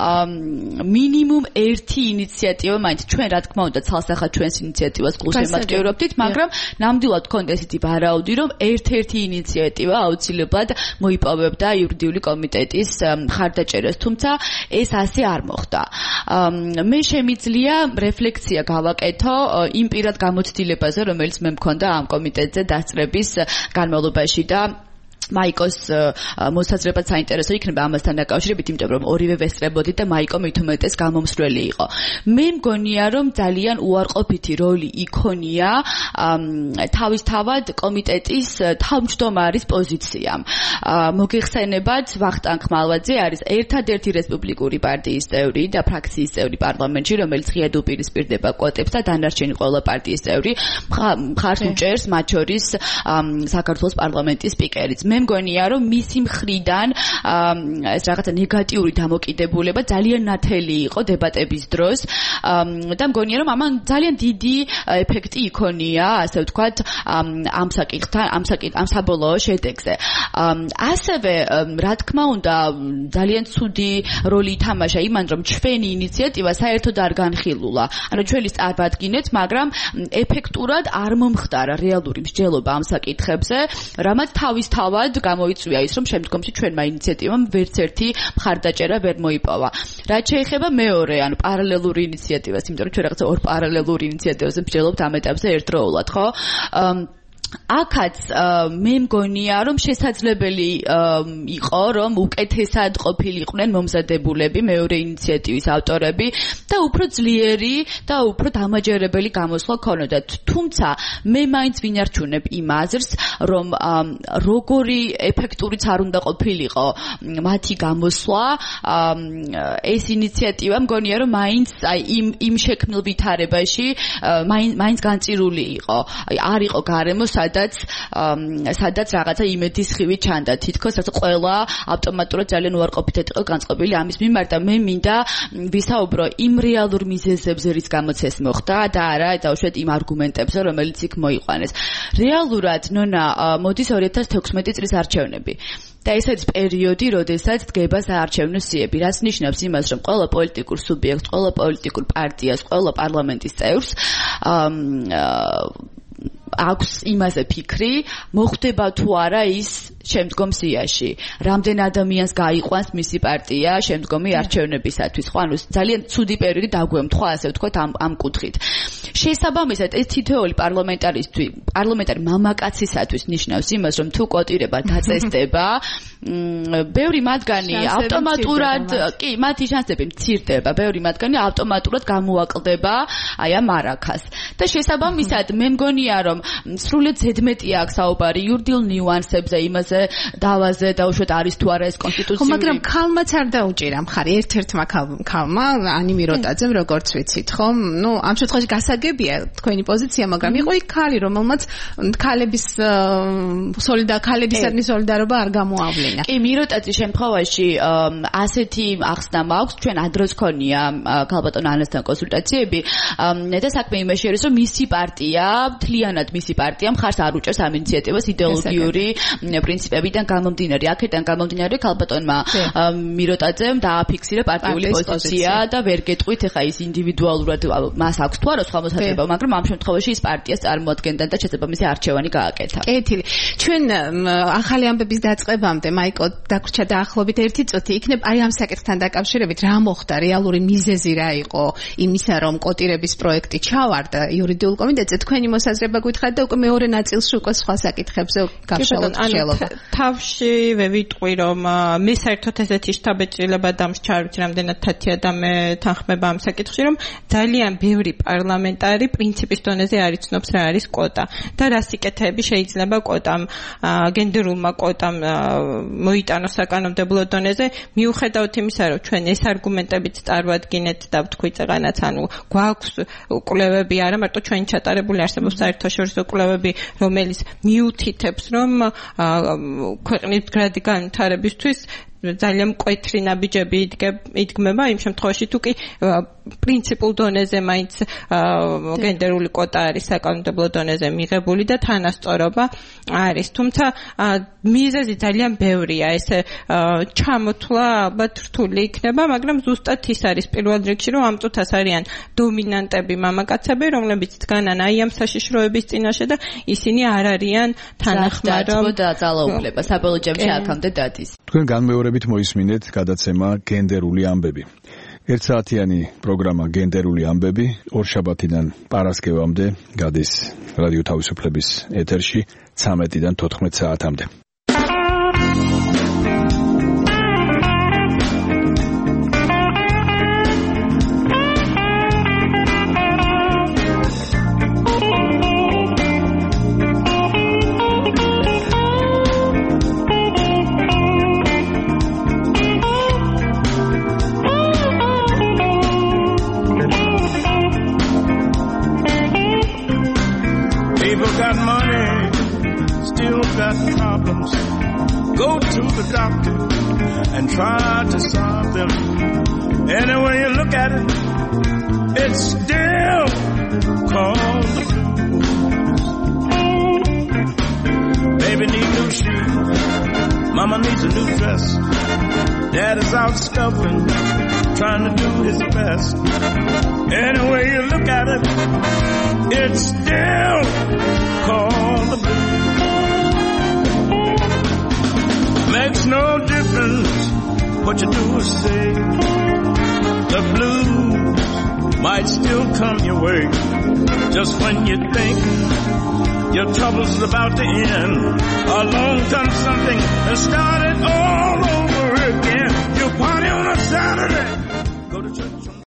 მინიმუმ ერთი ინიციატივა, მაინც ჩვენ რა თქმა უნდა ცალსახად ჩვენს ინიციატივას გულს ემატკივრობდით, მაგრამ ნამდვილად ჰქონდა ესეთი ვარაუდი, რომ ერთ-ერთი ინიციატივა აუცილებლად მოიპოვებდა იურიდიული კომიტეტის მხარდაჭერას, თუმცა ეს ასე არ მოხდა. მე შემიძლია რეფლექსია გავაკეთო იმ პირად გამოცდილებაზე, რომელიც მე მქონდა ამ კომიტეტზე დასწრების განმავლობაში და მაიკოს მოსაზრებაც საინტერესო იქნება ამასთან დაკავშირებით, იმიტომ რომ ორივე ვესწრებოდით და მაიკო მით უმეტეს გამომსვლელი იყო. მე მგონია, რომ ძალიან უარყოფითი როლი იქონია თავისთავად კომიტეტის თავმჯდომარის პოზიციამ. მოგეხსენებათ, ვახტანგ ხმალვაძე არის ერთადერთი რესპუბლიკური პარტიის წევრი და ფრაქციის წევრი პარლამენტში, რომელიც ღიად უპირისპირდება კვოტებს და დანარჩენი ყველა პარტიის წევრი მხარს უჭერს, მათ შორის საქართველოს პარლამენტის სპიკერიც. მე მგონია, რომ მისი მხრიდან ეს რაღაცა ნეგატიური დამოკიდებულება ძალიან ნათელი იყო დებატების დროს და მგონია, რომ ამან ძალიან დიდი ეფექტი იქონია, ასე ვთქვათ, ამ საკითხთან, ამ საკითხ, ამ საბოლოო შედეგზე. ასევე, რა თქმა უნდა, ძალიან ცუდი როლი ითამაშა იმან, რომ ჩვენი ინიციატივა საერთოდ არ განხილულა. ანუ ჩვენი წარმატგინეთ, მაგრამ ეფექტურად არ მომხდარა რეალური მსჯელობა ამ საკითხებზე, რამაც თავისთავად გამოიწვია ის, რომ შემდგომში ჩვენმა ინიციატივამ ვერც ერთი მხარდაჭერა ვერ მოიპოვა. რაც შეეხება მეორე, ანუ პარალელური ინიციატივას, იმიტომ რომ ჩვენ რაღაცა ორ პარალელურ ინიციატივაზე მსჯელობთ ამ ეტაპზე ერთდროულად, ხო? აქაც მე მგონია, რომ შესაძლებელი იყო, რომ უკეთესად ყოფილიყვნენ მომზადებულები მეორე ინიციატივის ავტორები და უფრო ძლიერი და უფრო დამაჯერებელი გამოსვლა ქონოდათ. თუმცა მე მაინც ვინარჩუნებ იმ აზრს, რომ როგორი ეფექტურიც არ უნდა ყოფილიყო მათი გამოსვლა, ეს ინიციატივა მგონია, რომ მაინც იმ იმ შექმნილ ვითარებაში მაინც განწირული იყო. არ იყო გარემო სადაც სადაც რაღაცა იმედის ხივი ჩანდა. თითქოს ყველა ავტომატურად ძალიან უარყოფითად იყო განწყობილი ამის მიმართ და მე მინდა ვისაუბრო იმ რეალურ მიზეზებზე, რის გამოც ეს მოხდა და არა დავუშვათ იმ არგუმენტებზე, რომელიც იქ მოიყვანეს. რეალურად, ნონა, მოდის ორი ათას თექვსმეტი წლის არჩევნები. და ეს არის პერიოდი, როდესაც დგება საარჩევნო სიები, რაც ნიშნავს იმას, რომ ყველა პოლიტიკურ სუბიექტს, ყველა პოლიტიკურ პარტიას, ყველა პარლამენტის წევრს აქვს იმაზე ფიქრი, მოხდება თუ არა ის შემდგომ სიაში. რამდენ ადამიანს გაიყვანს მისი პარტია შემდგომი არჩევნებისათვის. ხო, ანუ ძალიან ცუდი პერიოდი დაგვემთხვა, ასე ვთქვათ, ამ ამ კუთხით. შესაბამისად, ეს თითოეული პარლამენტარისტი, პარლამენტარი მამაკაცისათვის ნიშნავს იმას, რომ თუ კვოტირება დაწესდება, ბევრი მათგანი ავტომატურად, კი, მათი შანსები მცირდება, ბევრი მათგანი ავტომატურად გამოაკლდება აი ამ არაქას. და შესაბამისად, მე მგონია, რომ სრულიად ზედმეტია აქ საუბარი იურიდიულ ნიუანსებზე, იმაზე დავაზე დაუშვათ არის თუ არა ეს კონსტიტუციური. ხო, მაგრამ ქალმაც არ დაუჭირა მხარი, ერთ-ერთმა ქალმა, ანი მიროტაძემ, როგორც ვიცით, ხო? ნუ ამ შემთხვევაში გასაგებია თქვენი პოზიცია, მაგრამ იყო იქ ქალი, რომელმაც ქალების სოლიდა ქალებისადმი სოლიდარობა არ გამოავლინა. კი, მიროტაძის შემთხვევაში ასეთი ახსნა მაქვს, ჩვენ ადროს ქონია ქალბატონ ანასთან კონსულტაციები და საქმე იმაში არის, რომ მისი პარტია, მთლიანად მისი პარტია მხარს არ უჭერს ამ ინიციატივას იდეოლოგიური პრინციპებიდან გამომდინარე. აქედან გამომდინარე ქალბატონმა მიროტაძემ დააფიქსირა პარტიული პოზიცია და ვერ გეტყვით ეხა ის ინდივიდუალურად მას აქვს თუ არა სხვა მოსაზრება, მაგრამ ამ შემთხვევაში ის პარტიას წარმოადგენდა და შესაბამისი არჩევანი გააკეთა. კეთილი. ჩვენ ახალი ამბების დაწყებამდე მაიკო დაგვრჩა დაახლოებით ერთი წუთი იქნებ აი ამ საკითხთან დაკავშირებით რა მოხდა, რეალური მიზეზი რა იყო იმისა, რომ კოტირების პროექტი ჩავარდა იურიდიულ კომიტეტზე. თქვენი მოსაზრება გითხრათ და უკვე მეორე ნაწილში უკვე სხვა საკითხებზე გავშალოთ ხელობა. თავშივე ვიტყვი, რომ მე საერთოდ ესეთი შთაბეჭდილება დამსჩა, არ ვიცი რამდენად თათია და მე თანხმება ამ საკითხში, რომ ძალიან ბევრი პარლამენტ კომენტარი პრინციპის დონეზე არ იცნობს რა არის კვოტა და რა სიკეთეები შეიძლება კვოტამ გენდერულმა კვოტამ მოიტანოს საკანონმდებლო დონეზე მიუხედავად იმისა რომ ჩვენ ეს არგუმენტებიც წარვადგინეთ და ვთქვით რაღაცა ანუ გვაქვს კვლევები არა მარტო ჩვენი ჩატარებული არსებობს საერთაშორისო კვლევები რომელიც მიუთითებს რომ ქვეყნის მდგრადი განვითარებისთვის ძალიან მკვეთრი ნაბიჯები იდგმება იმ შემთხვევაში თუ კი პრინციპულ დონეზე მაინც გენდერული კვოტა არის საკანონმდებლო დონეზე მიღებული და თანასწორობა არის თუმცა მიზეზი ძალიან ბევრია ესე ჩამოთვლა ალბათ რთული იქნება მაგრამ ზუსტად ის არის პირველ რიგში რომ ამ წუთას არიან დომინანტები მამაკაცები რომლებიც დგანან აი ამ საშიშროების წინაშე და ისინი არ არიან თანახმარო და ძალაუფლება საბოლოო ჯამში აქამდე დადის თქვენ განმეორებით მოისმინეთ გადაცემა გენდერული ამბები ერთსაათიანი პროგრამა გენდერული ამბები ორშაბათიდან პარასკევამდე გადის რადიო თავისუფლების ეთერში ცამეტიდან თოთხმეტ საათამდე and try to solve them. Any way you look at it, it's still called the blues. Baby need new shoes, mama needs a new dress. Dad is out scuffling, trying to do his best. Any way you look at it, it's still called the blues. Makes no difference what you do or say. The blues might still come your way. Just when you think your trouble's about to end, along comes something and start it all over again. You party on a Saturday.